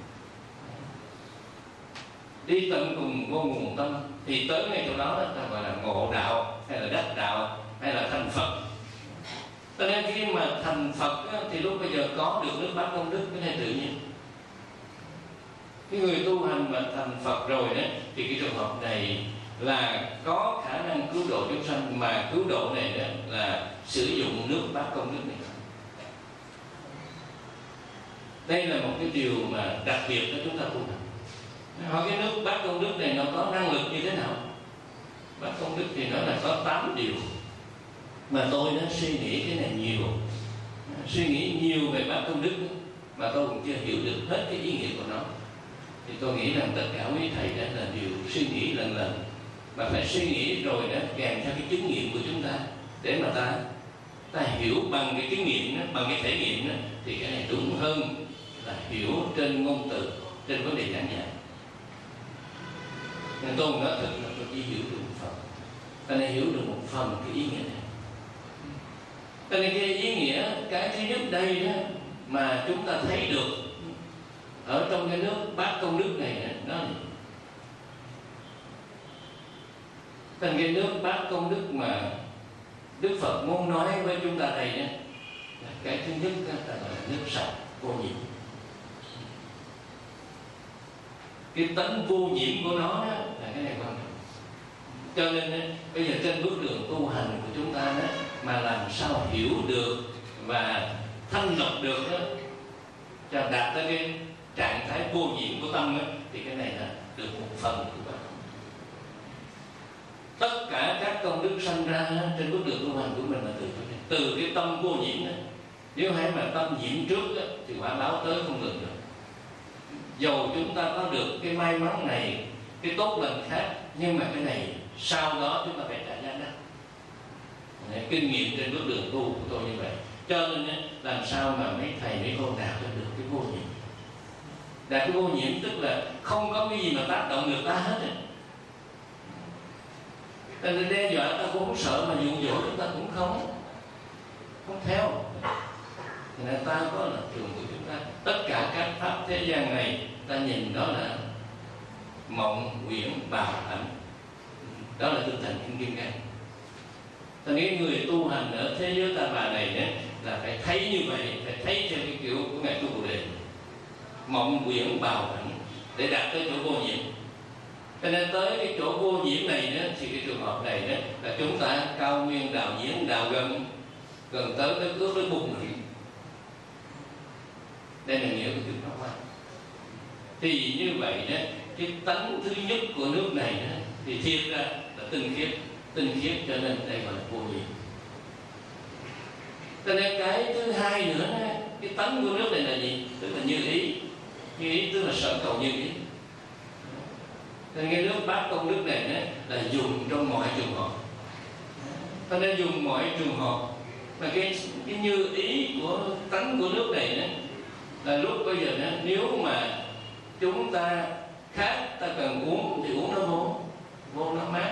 Đi tận cùng vô nguồn tâm thì tới ngay chỗ đó ta gọi là ngộ đạo, hay là đắc đạo, hay là thành Phật. Cho nên khi mà thành Phật á, thì lúc bây giờ có được nước bát công đức, cái này tự nhiên. Cái người tu hành mà thành Phật rồi đó, thì cái trường hợp này là có khả năng cứu độ chúng sanh, mà cứu độ này đó là sử dụng nước bát công đức này. Đây là một cái điều mà đặc biệt của chúng ta tu hành. Hỏi cái nước bát công đức này nó có năng lực như thế nào? Bát công đức thì nó là có tám điều, mà tôi đã suy nghĩ cái này nhiều, suy nghĩ nhiều về bát công đức mà tôi cũng chưa hiểu được hết cái ý nghĩa của nó. Thì tôi nghĩ rằng tất cả quý thầy đã là điều suy nghĩ lần lần, mà phải suy nghĩ rồi đó kèm theo cái chứng nghiệm của chúng ta, để mà ta ta hiểu bằng cái kinh nghiệm đó, bằng cái thể nghiệm đó, thì cái này đúng hơn là hiểu trên ngôn từ, trên vấn đề giảng dạy. Nên tôi nói thật là tôi chỉ hiểu được một phần, ta nên hiểu được một phần cái ý nghĩa này. Cho nên cái ý nghĩa, cái thứ nhất đây đó mà chúng ta thấy được ở trong cái nước bát công đức này đó, nó thành cái nước bát công đức mà Đức Phật muốn nói với chúng ta đây đó, cái thứ nhất đó là nước sạch vô nhiễm. Cái tánh vô nhiễm của nó đó là cái này quan trọng. Cho nên đó, bây giờ trên bước đường tu hành của chúng ta đó, mà làm sao hiểu được và thanh lọc được đó, cho đạt tới cái trạng thái vô nhiễm của tâm đó, thì cái này là được một phần của bạn. Tất cả các công đức sanh ra trên bước đường tu hành của mình là từ cái này, từ cái tâm vô nhiễm đó. Nếu hay mà tâm nhiễm trước đó, thì quả báo tới không ngừng được. Dầu chúng ta có được cái may mắn này, cái tốt lành khác, nhưng mà cái này sau đó chúng ta phải trả giá đắt. Kinh nghiệm trên bước đường tu của tôi như vậy. Cho nên làm sao mà mấy thầy mấy cô đạt được cái vô nhiễm. Đạt cái vô nhiễm tức là không có cái gì mà tác động được ta hết. Ta nên đe dọa ta cũng không sợ, mà dụ dỗ chúng ta cũng không không theo. Thì nên ta có là trường của chúng ta. Tất cả các pháp thế gian này ta nhìn đó là mộng quyển bào ảnh. Đó là tinh thần Kinh Kim Cang. Ta nghĩ người tu hành ở thế giới ta bà này đó, là phải thấy như vậy, phải thấy theo cái kiểu của Ngài Tu Bồ Đề, mộng quyển bào ảnh, để đạt tới chỗ vô nhiễm. Cho nên tới cái chỗ vô nhiễm này đó, thì cái trường hợp này đó là chúng ta cao nguyên đào nhiễm, đào gần gần tới tới ước với bụng rồi. Đây là nghĩa của chúng nó. Thì như vậy đó, cái tánh thứ nhất của nước này đó, thì thiệt ra là tinh khiết, tinh khiết, cho nên đây gọi là vô nhiễm. Cho nên cái thứ hai nữa đó, cái tánh của nước này là gì? Tức là như ý. Như ý tức là sở cầu như ý. Cho nên cái nước bát công đức này đó, là dùng trong mọi trường hợp. Cho nên dùng mọi trường hợp. Mà cái, cái như ý của tánh của nước này đó, là lúc bây giờ đó, nếu mà chúng ta khát, ta cần uống thì uống nó vô, vô nó mát,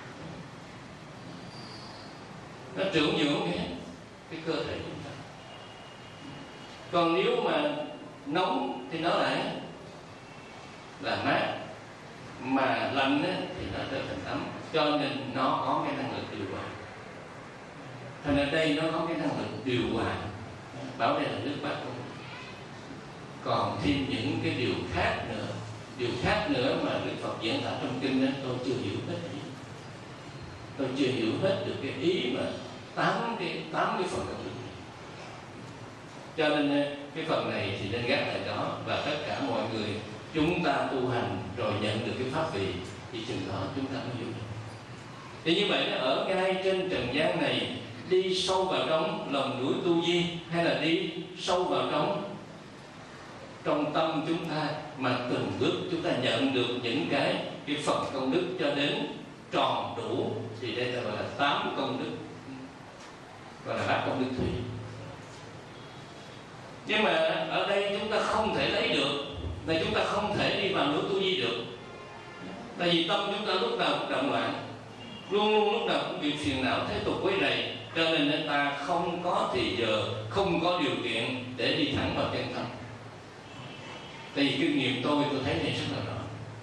nó trưởng dưỡng cái, cái cơ thể chúng ta. Còn nếu mà nóng thì nó lại là mát, mà lạnh á, thì nó trở thành ấm, cho nên nó có cái năng lực điều hòa. Thành ở đây nó có cái năng lực điều hòa, bảo đây là nước bát công. Còn thêm những cái điều khác nữa, điều khác nữa mà Đức Phật diễn tả trong kinh đó, tôi chưa hiểu hết ý. Tôi chưa hiểu hết được cái ý mà tám cái tám cái phần công đức. Cho nên cái phần này thì nên gác lại đó, và tất cả mọi người chúng ta tu hành rồi nhận được cái pháp vị thì chừng đó chúng ta mới hiểu được. Thì như vậy nó ở ngay trên trần gian này, đi sâu vào trong lòng núi tu di, hay là đi sâu vào trong trong tâm chúng ta, mà từng bước chúng ta nhận được những cái cái phần công đức cho đến tròn đủ, thì đây là gọi là tám công đức, gọi là bát công đức thủy. Nhưng mà ở đây chúng ta không thể lấy được, là chúng ta không thể đi vào núi tu di được, tại vì tâm chúng ta lúc nào cũng động loạn, luôn luôn lúc nào cũng bị phiền não thế tục quấy rầy, cho nên ta không có thì giờ, không có điều kiện để đi thẳng vào chân tâm. Tại vì kinh nghiệm tôi tôi thấy này rất là rõ.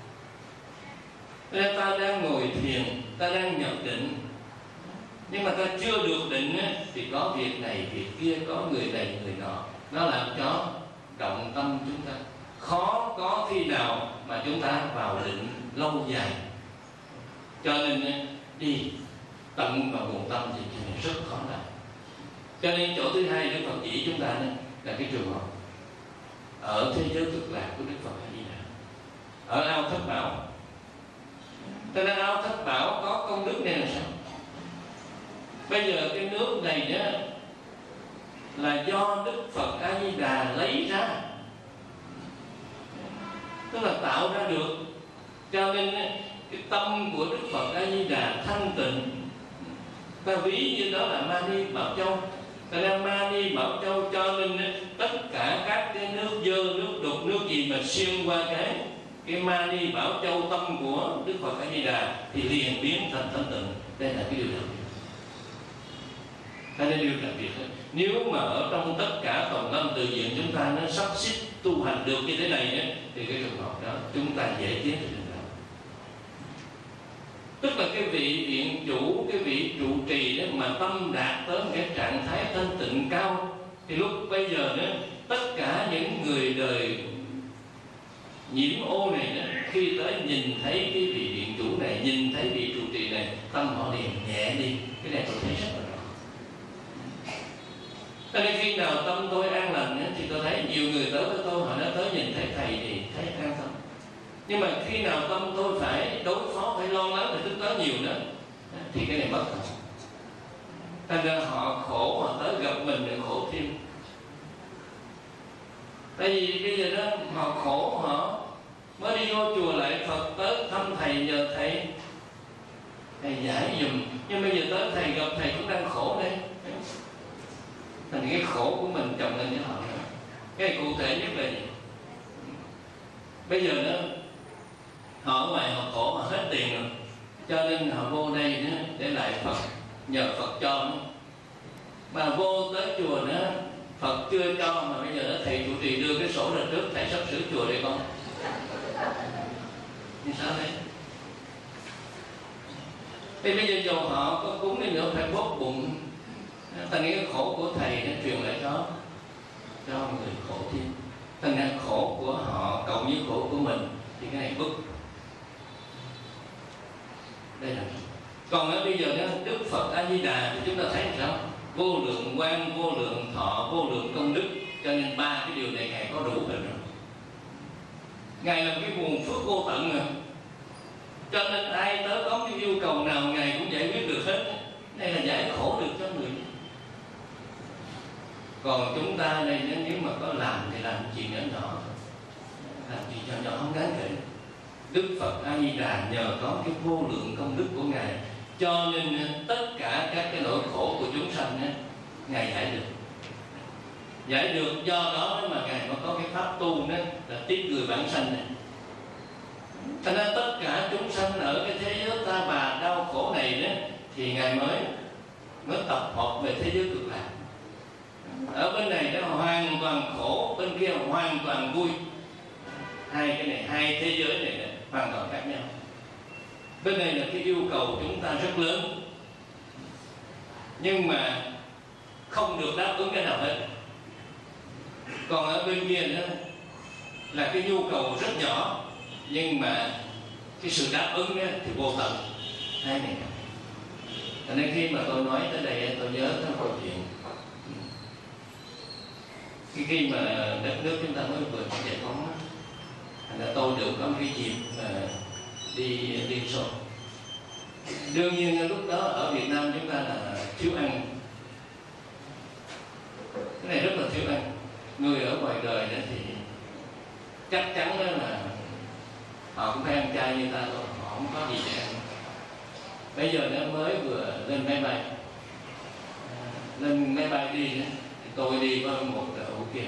Nên ta đang ngồi thiền, ta đang nhập định, nhưng mà ta chưa được định thì có việc này việc kia, có người này người nọ, nó làm cho động tâm chúng ta. Khó có khi nào mà chúng ta vào định lâu dài. Cho nên đi tận vào nguồn tâm thì rất khó làm. Cho nên chỗ thứ hai Đức Phật chỉ chúng ta là cái trường hợp ở thế giới cực lạc của Đức Phật A Di Đà, ở ao Thất Bảo. Cho nên ao Thất Bảo có công đức này là sao? Bây giờ cái nước này đó là do Đức Phật A Di Đà lấy ra, tức là tạo ra được. Cho nên cái tâm của Đức Phật A Di Đà thanh tịnh. Ta ví như đó là Mani Bảo Châu. Cho nên Mani Bảo Châu, cho nên tất cả các cái nước dơ, nước đục, nước gì mà xuyên qua cái cái Mani Bảo Châu tâm của Đức Phật A Di Đà thì liền biến thành thanh tịnh. Đây là cái điều đặc biệt. Đây là điều đặc biệt. Nếu mà ở trong tất cả toàn lâm tự diện chúng ta nó sắp xếp tu hành được như thế này thì cái trường hợp đó chúng ta dễ tiến tới được. Tức là cái vị viện chủ, cái vị trụ trì đó mà tâm đạt tới cái trạng thái thanh tịnh cao, thì lúc bây giờ đó tất cả những người đời nhiễm ô này đó, khi tới nhìn thấy cái vị viện chủ này, nhìn thấy vị trụ trì này, tâm họ liền nhẹ đi. Cái này tôi thấy rất là rõ. Cho nên khi nào tâm tôi an lành thì tôi thấy nhiều người tới với tôi, họ đã tới nhìn thấy thầy thì thấy an tâm. Nhưng mà khi nào tâm tôi phải đối phó, phải lo lắng, phải thức tới nhiều nữa thì cái này mất rồi. Thành ra họ khổ, họ tới gặp mình để khổ thêm. Tại vì bây giờ đó họ khổ, họ mới đi vô chùa lại Phật, tới thăm thầy nhờ thầy thầy giải dùm. Nhưng bây giờ tới thầy gặp thầy cũng đang khổ đây. Thành cái khổ của mình chồng lên cho họ nữa. Cái này cụ thể nhất là gì? Bây giờ đó họ ở ngoài họ khổ, họ hết tiền rồi, cho nên họ vô đây nữa để lại Phật, nhờ Phật cho nữa. Mà vô tới chùa nữa Phật chưa cho, mà bây giờ đó thầy chủ trì đưa cái sổ ra trước, thầy sắp sửa chùa đây con. Như sao đấy? Thì bây giờ dù họ có cúng đi nữa phải bóp bụng. Thành cái khổ của thầy nó truyền lại cho cho người khổ thêm. Thành ra khổ của họ cộng với khổ của mình thì cái này bức. Đây là. Còn ở bây giờ đó Đức Phật A Di Đà thì chúng ta thấy sao? Vô lượng quang, vô lượng thọ, vô lượng công đức. Cho nên ba cái điều này Ngài có đủ hết rồi. Ngài là cái nguồn phước vô tận rồi. Cho nên ai tới có cái yêu cầu nào Ngài cũng giải quyết được hết. Đây là giải khổ được cho người. Còn chúng ta đây nếu mà có làm thì làm chuyện nhỏ nhỏ, làm chuyện nhỏ nhỏ không đáng kể. Đức Phật A Di Đà nhờ có cái vô lượng công đức của Ngài, cho nên tất cả các cái nỗi khổ của chúng sanh á, Ngài giải được. Giải được do đó mà Ngài mới có cái pháp tu đó là tiếp người bản sanh này. Thành ra tất cả chúng sanh ở cái thế giới ta bà đau khổ này đó thì Ngài mới mới tập hợp về thế giới cực lạc. Ở bên này nó hoàn toàn khổ, bên kia hoàn toàn vui. Hai cái này, hai thế giới này là hoàn toàn khác nhau. Bên này là cái yêu cầu chúng ta rất lớn, nhưng mà không được đáp ứng cái nào hết. Còn ở bên kia nữa là cái nhu cầu rất nhỏ, nhưng mà cái sự đáp ứng đó thì vô tận. Hai này. Cho nên khi mà tôi nói tới đây, tôi nhớ tới câu chuyện khi, khi mà đất nước chúng ta mới vừa giải phóng, là tôi được có một cái dịp uh, đi đi sổ. Đương nhiên lúc đó ở Việt Nam chúng ta là thiếu ăn, cái này rất là thiếu ăn. Người ở ngoài đời đó thì chắc chắn đó là họ cũng phải ăn chay như ta thôi, họ không có gì để ăn. Bây giờ nó mới vừa lên máy bay, lên máy bay đi đó, thì tôi đi với một đội kia.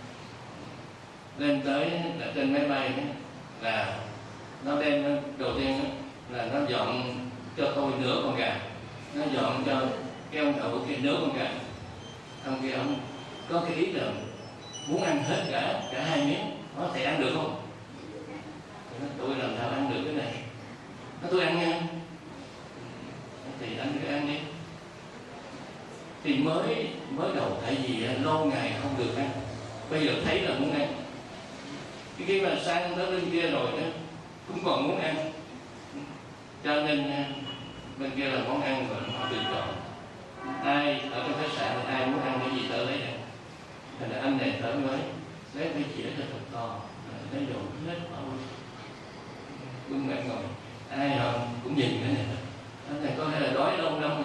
Lên tới là trên máy bay đó, là nó đem đầu tiên đó, là nó dọn cho tôi nửa con gà, nó dọn cho cái ông thợ kia nửa con gà. Ông kia ông có cái ý là muốn ăn hết cả cả hai miếng. Nó thì ăn được không? Nó, tôi làm sao ăn được cái này? Nó tôi ăn nha. Thì anh cứ ăn đi. Thì mới mới đầu tại vì lâu ngày không được ăn, bây giờ thấy là muốn ăn. Cái khi mà sang tới bên kia rồi đó cũng còn muốn ăn, cho nên bên kia là món ăn và họ tự chọn. Ai ở trong khách sạn ai muốn ăn cái gì tới lấy ăn. Thành ra anh này tới mới lấy cái dĩa cho thật to, lấy dồn hết vào bưng lại ngồi. Ai không cũng nhìn cái này, anh này có thể là đói lâu lắm.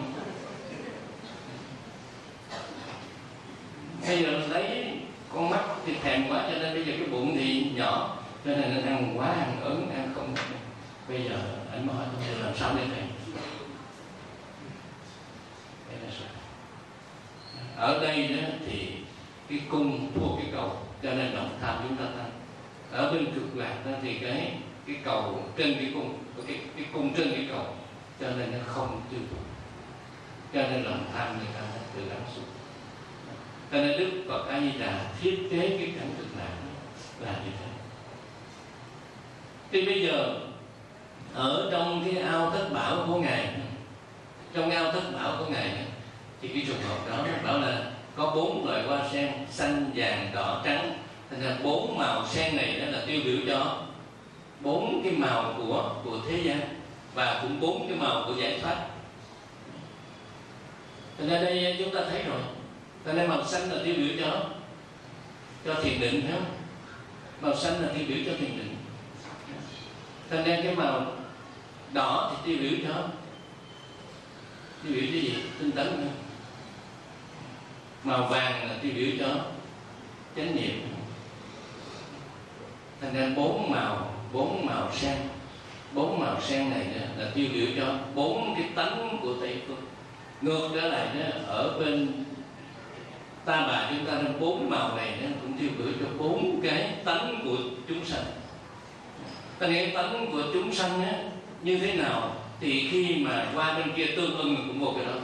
Bây giờ lấy con mắt thì thèm quá, cho nên bây giờ cái bụng thì nhỏ, cho nên anh ăn quá, ăn ớn, ăn không. Bây giờ anh mới hỏi tôi làm sao đây thầy? Ở đây đó thì cái cung thuộc cái cầu, cho nên lòng tham chúng ta tăng. Ở bên cực lạc đó thì cái cái cầu trên cái cung, cái cái cung trên cái cầu, cho nên nó không tiêu thụ, cho nên lòng tham người ta tự lắng xuống. Cho nên Đức Phật A Di Đà thiết kế cái cảnh cực lạc là như thế. Thì bây giờ ở trong cái ao thất bảo của ngài, trong ao thất bảo của ngài thì cái trường hợp đó nó bảo là có bốn loại hoa sen xanh, vàng, đỏ, trắng. Thành ra bốn màu sen này đó là tiêu biểu cho bốn cái màu của của thế gian và cũng bốn cái màu của giải thoát. Thành ra đây chúng ta thấy rồi. Thành ra màu xanh là tiêu biểu cho cho thiền định, phải không? Màu xanh là tiêu biểu cho thiền định. Thành ra cái màu đỏ thì tiêu biểu cho tiêu biểu cho gì? Tinh tấn nữa. Màu vàng là tiêu biểu cho chánh niệm. Thành ra bốn màu, bốn màu sen, bốn màu sen này là tiêu biểu cho bốn cái tánh của Tây phương. Ngược trở lại đó, ở bên Ta Bà chúng ta nên bốn màu này nó cũng tiêu biểu cho bốn cái tánh của chúng sanh. Ta nghĩ tánh của chúng sanh á, như thế nào thì khi mà qua bên kia tương ưng cũng một cái đó.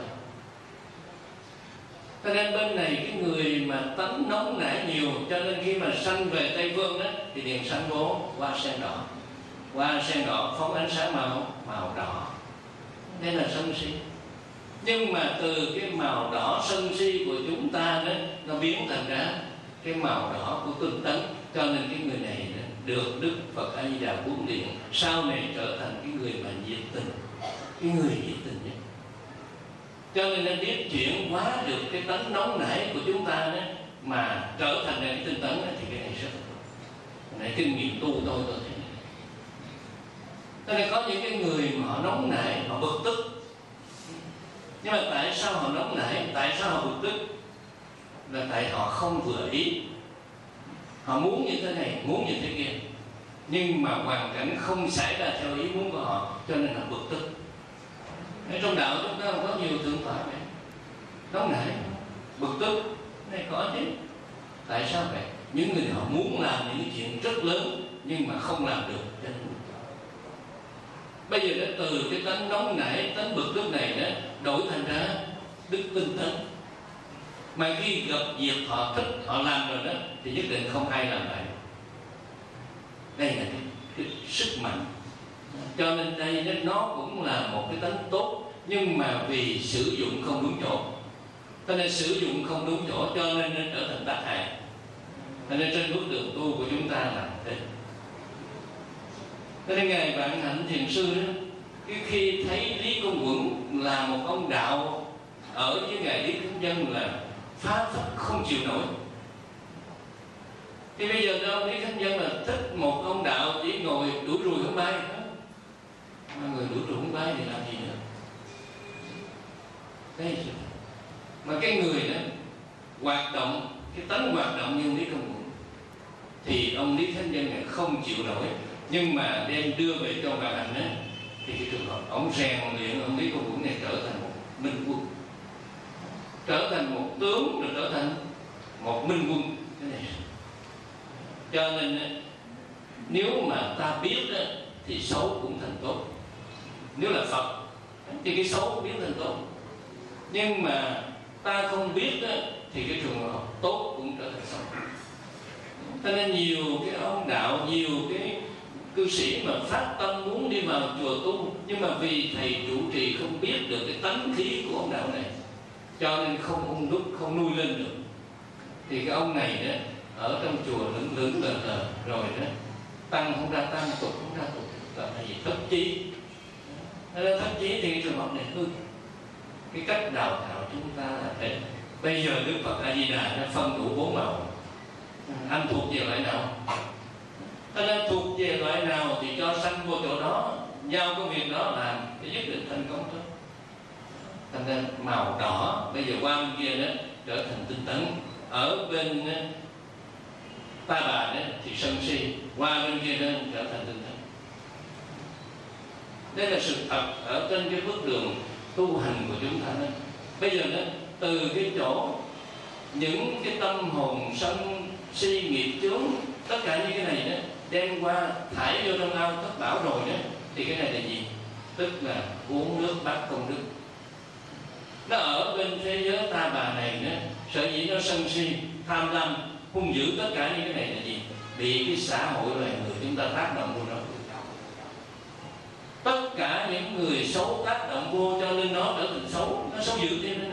Cho nên bên này cái người mà tánh nóng nảy nhiều, cho nên khi mà sanh về Tây Phương đó thì liền sanh vô hoa sen đỏ. Hoa sen đỏ phóng ánh sáng màu màu đỏ, đây là sân si. Nhưng mà từ cái màu đỏ sân si của chúng ta đó, nó biến thành ra cái màu đỏ của tinh tấn. Cho nên cái người này đó, được Đức Phật A Di Đà huấn luyện sau này trở thành cái người mà nhiệt tình, cái người nhiệt tình nhất. Cho nên nó biết chuyển hóa được cái tánh nóng nảy của chúng ta đó, mà trở thành cái tinh tấn đó, thì cái này rất là tốt. Này kinh nghiệm tu tôi tôi thấy. Cho nên có những cái người mà họ nóng nảy, họ bực tức. Nhưng mà tại sao họ nóng nảy? Tại sao họ bực tức? Là tại họ không vừa ý. Họ muốn như thế này, muốn như thế kia, nhưng mà hoàn cảnh không xảy ra theo ý muốn của họ, cho nên họ bực tức. Ở trong đạo chúng ta có nhiều thượng tọa vậy, nóng nảy, bực tức, này có chứ. Tại sao vậy? Những người họ muốn làm những chuyện rất lớn nhưng mà không làm được, cho nên bây giờ đã từ cái tánh nóng nảy, tánh bực tức này đó đổi thành ra đức tinh tấn. mà khi gặp việc họ thích, họ làm rồi đó thì nhất định không ai làm lại. Đây là cái, cái sức mạnh. Cho nên đây nó cũng là một cái tánh tốt, nhưng mà vì sử dụng không đúng chỗ, cho nên sử dụng không đúng chỗ cho nên nó trở thành tác hại. Cho nên trên bước đường tu của chúng ta là thế. Cho nên ngài Vạn Hạnh Thiền Sư đó, khi thấy Lý Công Uẩn là một ông đạo ở với ngài Lý Khánh Vân là phá phách không chịu nổi, thì bây giờ đâu Lý Khánh Vân là thích một ông đạo chỉ ngồi đuổi ruồi không bay, mà người đuổi ruồi không bay thì làm gì nữa. Đây mà cái người đó hoạt động, cái tánh hoạt động như Lý Công Uẩn thì ông Lý Khánh Vân này không chịu nổi, nhưng mà đem đưa về cho Vạn Hạnh đó, thì cái trường hợp ông rèn luyện ông Lý Công Uẩn này trở thành một minh quân, trở thành một tướng, rồi trở thành một minh quân. Cái này cho nên nếu mà ta biết đó, thì xấu cũng thành tốt. Nếu là Phật thì cái xấu cũng biến thành tốt, nhưng mà ta không biết đó, thì cái trường hợp tốt cũng trở thành xấu. Cho nên nhiều cái ông đạo, nhiều cái cư sĩ mà phát tâm muốn đi vào chùa tu, nhưng mà vì thầy trụ trì không biết được cái tánh khí của ông đạo này, cho nên không ung đúc, không nuôi lên được, thì cái ông này đó ở trong chùa lững lững lờ lờ rồi đó, tăng không ra tăng, tục không ra tục, là tại vì thất chí. Nên thất chí thì cái trường hợp này hư. Cái cách đào tạo chúng ta là thế. Bây giờ Đức Phật A Di Đà nó phân đủ bốn màu. Anh thuộc về loại nào? Anh đang thuộc về loại nào thì cho sanh vô chỗ đó, giao công việc đó làm để nhất định thành công thôi. Thành ra màu đỏ bây giờ qua bên kia đó trở thành tinh tấn, ở bên Ta Bà đó thì sân si, qua bên kia đó trở thành tinh tấn. Đây là sự thật ở trên cái bước đường tu hành của chúng ta đó. Bây giờ đó, từ cái chỗ những cái tâm hồn sân si nghiệp chướng, tất cả những cái này đó đem qua thải vô trong ao thất bảo rồi đó, thì cái này là gì? Tức là uống nước bát công đức. Nó ở bên thế giới Ta Bà này đó, sở dĩ nó sân si, tham lam, hung dữ, tất cả những cái này là gì? Bị cái xã hội loài người chúng ta tác động vô nó. Tất cả những người xấu tác động vô cho nên nó trở thành xấu, nó xấu dữ thêm nữa.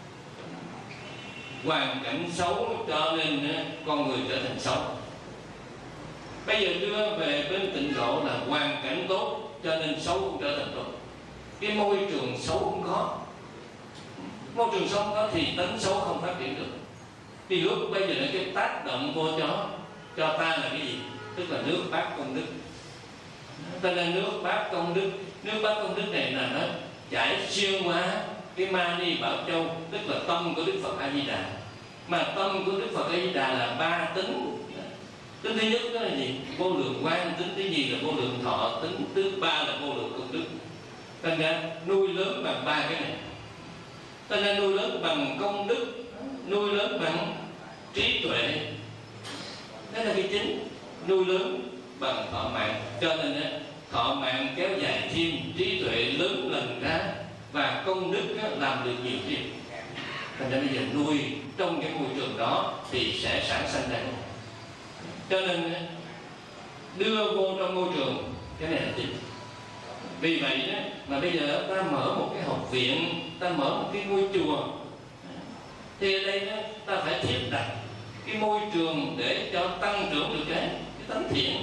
Hoàn cảnh xấu cho nên con người trở thành xấu. Bây giờ đưa về bên tịnh độ là hoàn cảnh tốt cho nên xấu cũng trở thành tốt. Cái môi trường xấu cũng có, môi trường xấu không có thì tính xấu không phát triển được. Thì lúc bây giờ là cái tác động vô cho cho ta là cái gì? Tức là nước bát công đức. Ta là nước bát công đức. Nước bát công đức này là nó giải xuyên qua cái Mani Bảo Châu, tức là tâm của Đức Phật A Di Đà. Mà tâm của Đức Phật A Di Đà là ba tính. Tính thứ nhất đó là gì? Vô lượng quang. Tính thứ nhì là vô lượng thọ. Tính thứ ba là vô lượng công đức. Thành ra nuôi lớn bằng ba cái này. Thành ra nuôi lớn bằng công đức, nuôi lớn bằng trí tuệ. Đó là cái chính. Nuôi lớn bằng thọ mạng. Cho nên thọ mạng kéo dài thêm, trí tuệ lớn lần ra, và công đức làm được nhiều thêm. Thành ra bây giờ nuôi trong cái môi trường đó thì sẽ sản sinh ra. Cho nên đưa vô trong môi trường cái này là chính. Vì vậy đó mà bây giờ ta mở một cái học viện, ta mở một cái ngôi chùa, thì ở đây đó, ta phải thiết đặt cái môi trường để cho tăng trưởng được cái, cái tánh thiện.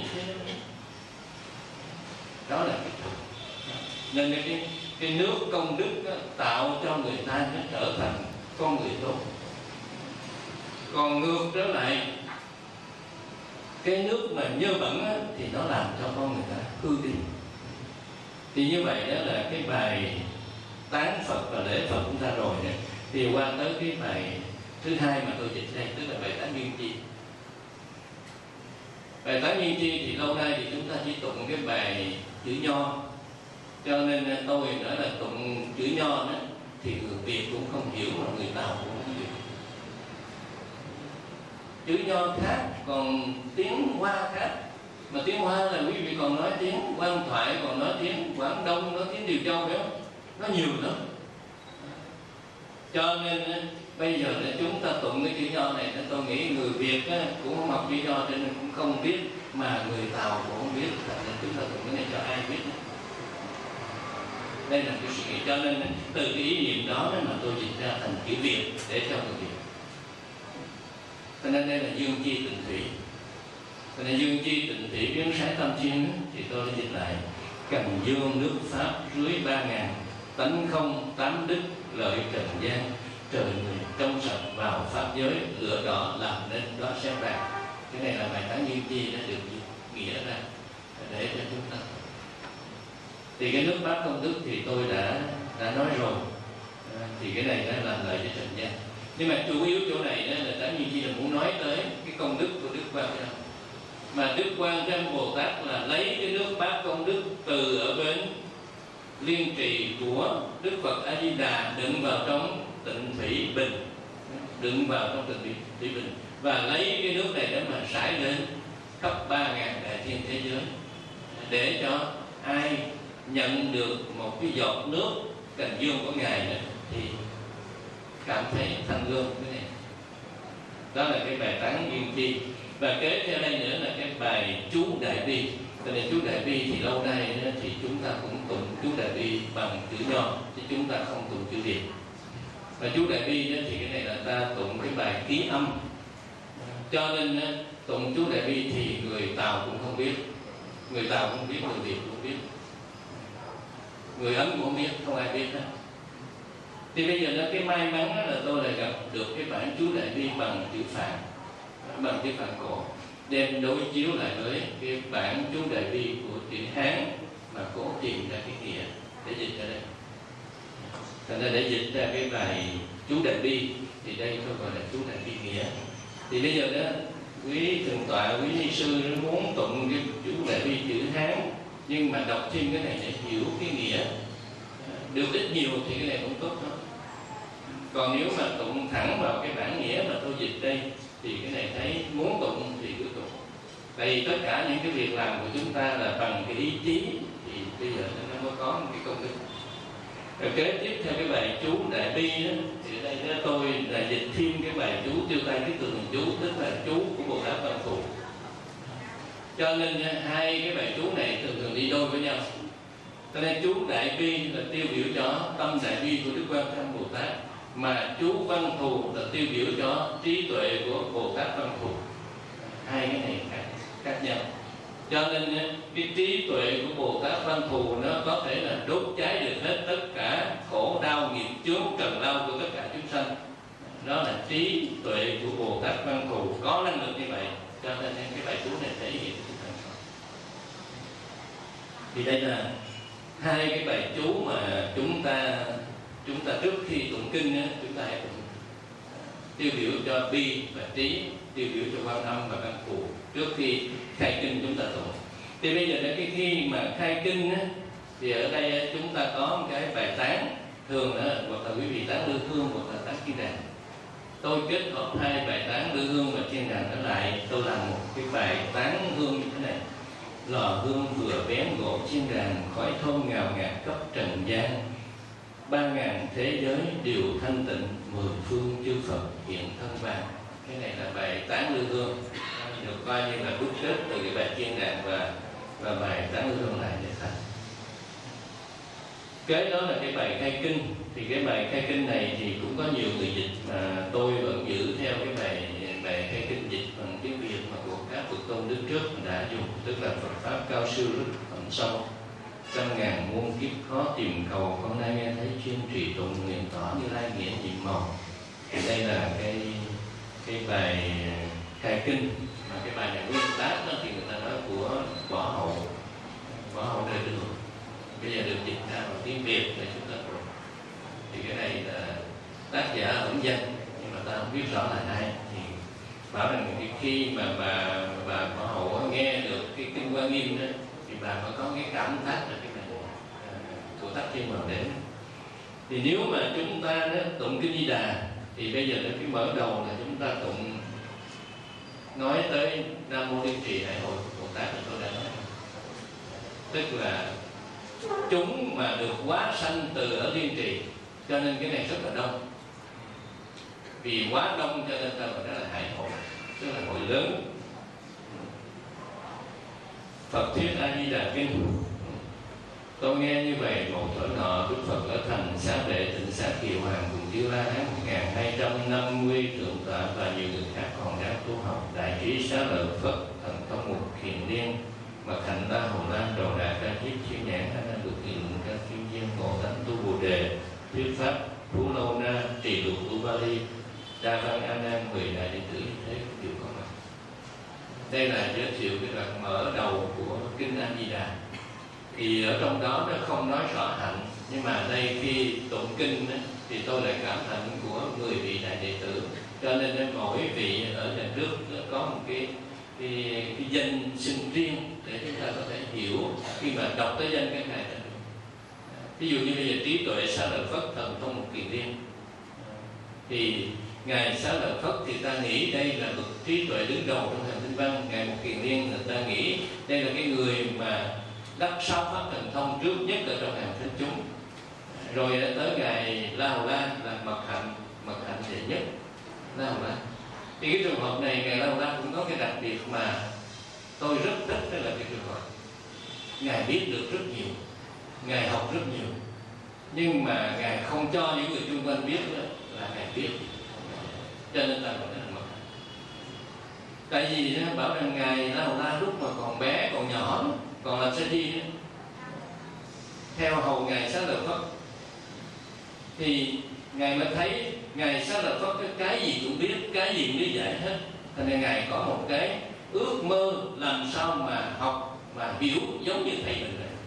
Đó là cái thực. Nên cái, cái nước công đức đó, tạo cho người ta nó trở thành con người tốt. Còn ngược trở lại, cái nước mà nhơ bẩn á, thì nó làm cho con người ta hư đi. Thì như vậy đó là cái bài tán Phật và lễ Phật chúng ta rồi này. Thì qua tới cái bài thứ hai mà tôi dịch đây, tức là bài tán duyên chi. Bài tán duyên chi thì lâu nay thì chúng ta chỉ tụng cái bài chữ Nho, cho nên tôi nói là tụng chữ Nho đó thì người Việt cũng không hiểu, mà người Tàu cũng không hiểu. Chữ Nho khác, còn tiếng Hoa khác. Mà tiếng Hoa là quý vị còn nói tiếng Quan Thoại, còn nói tiếng Quảng Đông, nói tiếng Điều Châu, phải không? Nó nhiều lắm. Cho nên bây giờ để chúng ta tụng cái chữ nho này, tôi nghĩ người Việt á, cũng không học chữ nho cho nên cũng không biết, mà người Tàu cũng không biết, nên chúng ta tụng cái này cho ai biết nữa. Đây là cái suy nghĩ, cho nên từ cái ý niệm đó mà tôi dịch ra thành chữ Việt để cho người Việt. Cho nên đây là dương chi tịnh thủy. Cho nên dương chi tịnh thủy biến sái tâm thiên thì tôi đã dịch lại: cần dương nước pháp dưới ba ngàn, tánh không tám đức lợi trần gian, trời người trong sạch vào pháp giới, lửa đỏ làm nên đó xem vàng. Cái này là bài tán dương chi đã được nghĩa ra để cho chúng ta. Thì cái nước bát công đức thì tôi đã đã nói rồi, à, thì cái này đã làm lợi cho trần gian. Nhưng mà chủ yếu chỗ này đó là tán dương chi là muốn nói tới cái công đức của Đức Quan Thế Âm. Mà Đức Quan Thế Âm Bồ Tát là lấy cái nước bát công đức từ ở bên liên trì của Đức Phật A Di Đà đựng vào trong tịnh thủy bình, đựng vào trong tịnh thủy, thủy bình, và lấy cái nước này để mà rải lên khắp ba ngàn đại thiên thế giới, để cho ai nhận được một cái giọt nước cành dương của Ngài nữa thì cảm thấy thanh lương. Cái này đó là cái bài tán duyên chi. Và kế theo đây nữa là cái bài chú Đại Bi. Cho nên chú Đại Bi thì lâu nay thì chúng ta cũng tụng chú Đại Bi bằng chữ nho, chứ chúng ta không tụng chữ Việt. Và chú Đại Bi thì cái này là ta tụng cái bài ký âm, cho nên tụng chú Đại Bi thì người Tàu cũng không biết, người Tàu cũng không biết, người Việt cũng không biết, người Ấn cũng không biết, không ai biết hết. Thì bây giờ đó, cái may mắn là tôi lại gặp được cái bản chú Đại Bi bằng chữ Phạn, bằng chữ Phạn cổ, đem đối chiếu lại với cái bản chú Đại Bi của chữ Hán mà cố tìm ra cái nghĩa để dịch ra đây. Thành ra để dịch ra cái bài chú Đại Bi thì đây tôi gọi là chú Đại Bi nghĩa. Thì bây giờ đó quý thượng tọa, quý ni sư muốn tụng cái chú Đại Bi chữ Hán, nhưng mà đọc thêm cái này để hiểu cái nghĩa được ít nhiều thì cái này cũng tốt thôi. Còn nếu mà tụng thẳng vào cái bản nghĩa mà tôi dịch đây thì cái này thấy muốn tụng thì cứ tụng. Tại vì tất cả những cái việc làm của chúng ta là bằng cái ý chí, thì bây giờ nó mới có một cái công đức. Rồi kế tiếp theo cái bài chú Đại Bi đó, thì ở đây đó tôi là dịch thêm cái bài chú Tiêu Tai Kiết Tường Chú, tức là chú của Bồ Tát Văn Thù. Cho nên hai cái bài chú này thường thường đi đôi với nhau. Cho nên chú Đại Bi là tiêu biểu cho tâm Đại Bi của Đức Quan Thế Âm Bồ Tát, mà chú Văn Thù là tiêu biểu cho trí tuệ của Bồ Tát Văn Thù. Hai cái này khác, khác nhau. Cho nên cái trí tuệ của Bồ Tát Văn Thù nó có thể là đốt cháy được hết tất cả khổ đau nghiệp chướng trần lao của tất cả chúng sanh. Đó là trí tuệ của Bồ Tát Văn Thù có năng lực như vậy. Cho nên cái bài chú này thể hiện chúng ta. Thì đây là hai cái bài chú mà chúng ta chúng ta trước khi tụng kinh chúng ta hãy tụng tiêu biểu cho bi và trí, tiêu biểu cho Quan Âm và Văn Thù trước khi khai kinh chúng ta tụng. Thì bây giờ đến cái khi mà khai kinh á, thì ở đây chúng ta có một cái bài tán, thường đó, hoặc là quý vị tán Lư Hương hoặc là tán Chiên Đàn. Tôi kết hợp hai bài tán Lư Hương và Chiên Đàn trở lại, tôi làm một cái bài tán hương như thế này: lò hương vừa bén gỗ chiên đàn, khói thơm ngào ngạt khắp trần gian, ba ngàn thế giới đều thanh tịnh, mười phương chư Phật hiện thân vàng. Cái này là bài tán Lư Hương, được coi như là đúc kết từ cái bài Chiên Đàn và và bài tán Lư Hương lại để thành. Kế đó là cái bài khai kinh. Thì cái bài khai kinh này thì cũng có nhiều người dịch, mà tôi vẫn giữ theo cái bài bài khai kinh dịch bằng tiếng Việt mà của các bậc tôn đức trước đã dùng, tức là Phật pháp cao siêu rất thẳm sâu, trăm ngàn muôn kiếp khó tìm cầu, hôm nay nghe thấy chuyên trì tụng nguyện tỏ Như Lai nghĩa nhiệm màu. Thì đây là cái cái bài khai kinh, mà cái bài này nguyên tác đó thì người ta nói của Võ Hậu, Võ Hậu Đời Đường, bây giờ được dịch ra bằng tiếng Việt để chúng ta tụng. Thì cái này là tác giả ẩn danh nhưng mà ta không biết rõ là ai. Thì bảo rằng khi mà bà bà Võ Hậu nghe được cái kinh Hoa Nghiêm đó thì bà mới có cái cảm giác là cái này của Tắc Thiên Bảo đến. Thì nếu mà chúng ta đó, tụng kinh Di Đà thì bây giờ cái mở đầu là chúng ta tụng nói tới Nam Mô Liên Trì Đại Hội Bồ Tát là tôi đã nói, tức là chúng mà được hóa sanh từ ở Liên Trì, cho nên cái này rất là đông. vì quá đông cho nên ta gọi đó là hải hội, tức là hội lớn. Phật thuyết A Di Đà Kinh. Tôi nghe như vậy, một thuở nọ Đức Phật ở thành Xá Vệ, tỉnh Xá Kiều Hoàng cùng Chư La Hán một nghìn hai trăm năm mươi thượng tọa và nhiều người khác còn đang tu học đại trí Xá Lợi Phất thần thông một kiền liên, mà thành La Hầu La Đồ Đà Ca Diếp Chiếu Nhãn A Na Được Kỳ Luận Ca Kim Viên Ngộ Tánh Tu Bồ Đề thuyết pháp Phú Lâu Na Trì Lục Tu Ba Li Đa Văn A Nan mười đại đệ tử thế đều có mặt. Đây là giới thiệu cái đoạn mở đầu của kinh A Di Đà. Thì ở trong đó nó không nói rõ hạnh, nhưng mà đây khi tụng kinh đó, thì tôi lại cảm hạnh của mười vị đại đệ tử, cho nên mỗi vị ở đằng trước có một cái cái, cái danh xưng riêng để chúng ta có thể hiểu khi mà đọc tới danh các ngài. Ví dụ như bây giờ trí tuệ Xá Lợi Phất thần thông một kiền liên, thì ngài Xá Lợi Phất thì ta nghĩ đây là bậc trí tuệ đứng đầu trong hành tinh văn. Ngài Một Kiền Liên người ta nghĩ đây là cái người mà đắc sáu pháp thần thông trước nhất ở trong hàng thế chúng. Rồi tới ngài La Hầu La là mật hạnh, mật hạnh đệ nhất La Hầu La. Thì cái trường hợp này ngài La Hầu La cũng có cái đặc biệt mà tôi rất thích, đó là cái trường hợp ngài biết được rất nhiều, ngài học rất nhiều, nhưng mà ngài không cho những người xung quanh biết đó là ngài biết, cho nên ta gọi là mật hạnh. Tại vì nó bảo rằng ngài La Hầu La lúc mà còn bé, còn nhỏ, còn làm sa di theo hầu ngài Xá Lợi Phất, thì ngài mới thấy ngài Xá Lợi Phất cái, cái gì cũng biết, cái gì cũng lý giải hết. Thành nên ngài có một cái ước mơ làm sao mà học mà hiểu giống như thầy mình vậy.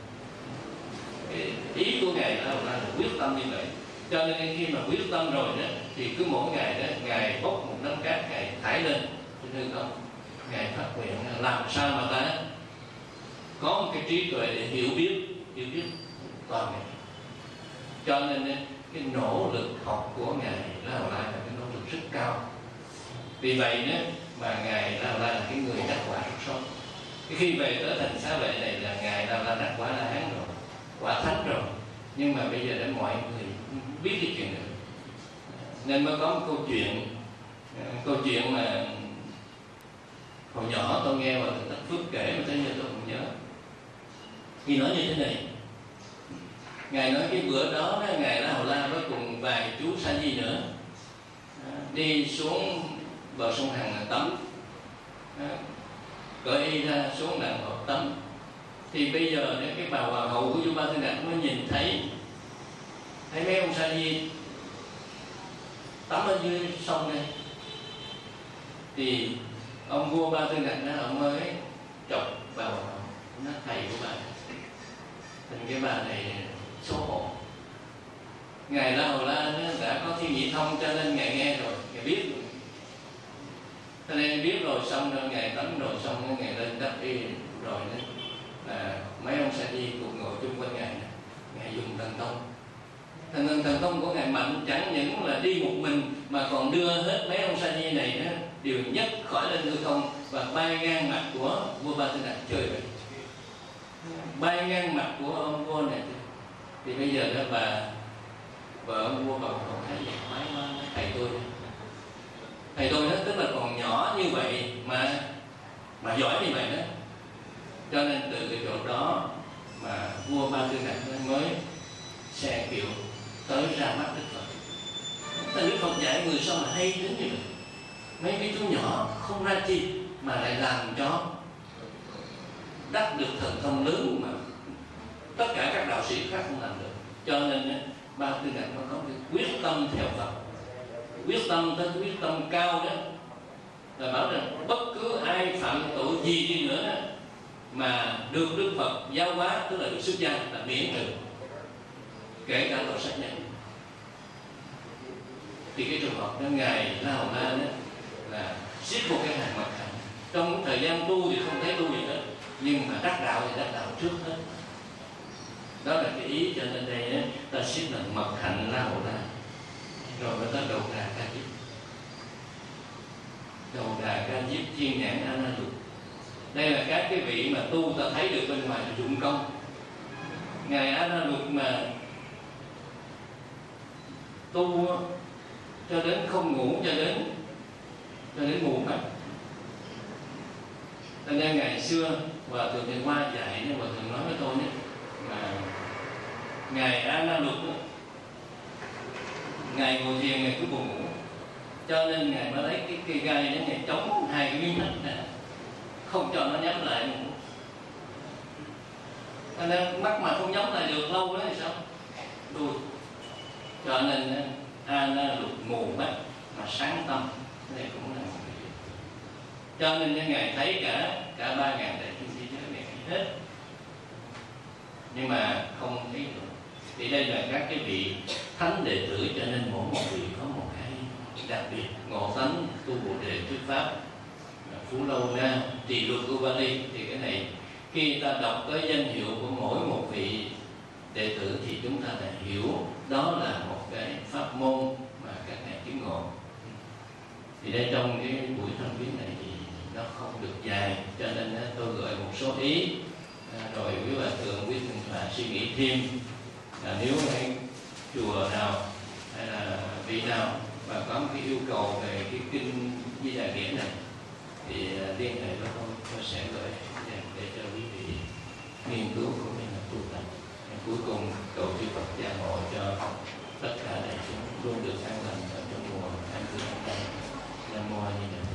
Cái ý của ngài La Hầu La là quyết tâm như vậy. Cho nên khi mà quyết tâm rồi đó, thì cứ mỗi ngày đó ngài bốc một nắm cát ngài thải lên trên hư không, ngài phát nguyện làm sao mà ta có một cái trí tuệ để hiểu biết hiểu biết toàn ngày. Cho nên cái nỗ lực học của ngài La Hầu La là cái nỗ lực rất cao. Vì vậy đó mà ngài La Hầu La là cái người đắc quả rất sớm. Khi về tới thành Xá Vệ này là ngài La Hầu La đắc quả La Hán rồi, quả thánh rồi, nhưng mà bây giờ để mọi người biết cái chuyện này, nên mới có một câu chuyện câu chuyện mà hồi nhỏ tôi nghe mà Thích Phước kể mà tới giờ tôi không nhớ. Khi nói như thế này, ngài nói cái bữa đó, đó ngài La Hầu La với cùng vài chú sa di nữa đi xuống bờ sông Hằng tắm, cởi y ra xuống đàn học tắm. Thì bây giờ cái bà hoàng hậu của vua Ba Tư Nặc mới nhìn thấy thấy mấy ông sa di tắm ở dưới sông này, thì ông vua Ba Tư Nặc đó ông mới chọc bà hoàng hậu, nó thầy của bà, thành cái bà này xấu hổ. Ngài La Hầu La đã có thiên nhị thông cho nên ngài nghe rồi, ngài biết rồi. Cho nên biết rồi xong rồi ngài tắm rồi xong ngài lên đắp y rồi đó, là mấy ông sa di cùng ngồi chung quanh ngài, ngài dùng thần thông. Thần thần thần thông của ngài mạnh, chẳng những là đi một mình mà còn đưa hết mấy ông sa di này đó đều nhấc khỏi lên hư không và bay ngang mặt của vua Ba Tư Nặc chơi vậy, bay ngang mặt của ông vua này. Thì bây giờ đó bà vợ ông vua bà còn thấy vậy mái quá, thầy tôi thầy tôi đó tức là còn nhỏ như vậy mà mà giỏi như vậy đó. Cho nên từ cái chỗ đó mà vua Ba Tư Nặc mới xe kiệu tới ra mắt Đức Phật. Tại Đức Phật dạy người sao mà hay đến như vậy, mấy cái chú nhỏ không ra chi mà lại làm cho đắc được thần thông lớn mà tất cả các đạo sĩ khác không làm được. Cho nên Ba Tư Nặc nó có cái quyết tâm theo Phật, quyết tâm tới quyết tâm cao đó, là bảo rằng bất cứ ai phạm tội gì đi nữa đó, mà được Đức Phật giáo hóa, tức là được xuất gia, là miễn trừ, kể cả tội sát nhân. Thì cái trường hợp đó ngài La Hầu La đó là xếp một cái hàng mặt hạnh. Trong thời gian tu thì không thấy tu gì hết, nhưng mà đắc đạo thì đắc đạo trước hết. Đó là cái ý, cho nên đây đó, ta xếp là mật hạnh La Hầu La. Rồi mới tới Đầu Đà Ca Diếp. Đầu Đà Ca Diếp Chiên Nhãn A Na Lục. Đây là các cái vị mà tu ta thấy được bên ngoài là dụng công. Ngài A Na Lục mà tu cho đến không ngủ, cho đến cho đến ngủ mất. Cho nên ngày xưa Hòa Thượng Thiện Hoa dạy, nên Hòa Thượng nói với tôi nhé, mà ngày A Na Luật đó, ngày ngồi thiền ngày cứ buồn ngủ, cho nên ngài mới lấy cái cây gai để ngài chống hai cái miếng thịt này, không cho nó nhắm lại ngủ. Cho nên mắt mà không nhắm lại được lâu đó thì sao? Đuôi. Cho nên A Na Luật ngủ mắt mà sáng tâm, cái này cũng là một cái. Cho nên cái ngài thấy cả cả ba ngàn đại chúng thế giới này thấy hết, nhưng mà không thấy được. Thì đây là các cái vị thánh đệ tử, cho nên mỗi một vị có một cái đặc biệt. Ngộ Tánh tu Bồ Đề thuyết pháp, Phú Lâu Na trì luật của Bali, thì cái này khi ta đọc tới danh hiệu của mỗi một vị đệ tử thì chúng ta đã hiểu đó là một cái pháp môn mà các ngài chứng ngộ. Thì đây trong cái buổi thăm viếng này thì nó không được dài, cho nên tôi gợi một số ý, rồi quý bà thượng quý thượng tọa suy nghĩ thêm. Là nếu hay chùa nào hay là vị nào mà có một cái yêu cầu về cái kinh Di Đà Nghĩa này thì liên hệ với tôi, tôi sẽ gửi để cho quý vị nghiên cứu cũng như là tu tập. Cuối cùng cầu chư Phật gia hộ cho tất cả đại chúng luôn được an lành ở trong mùa an cư an lành. Nam mô A Di Đà.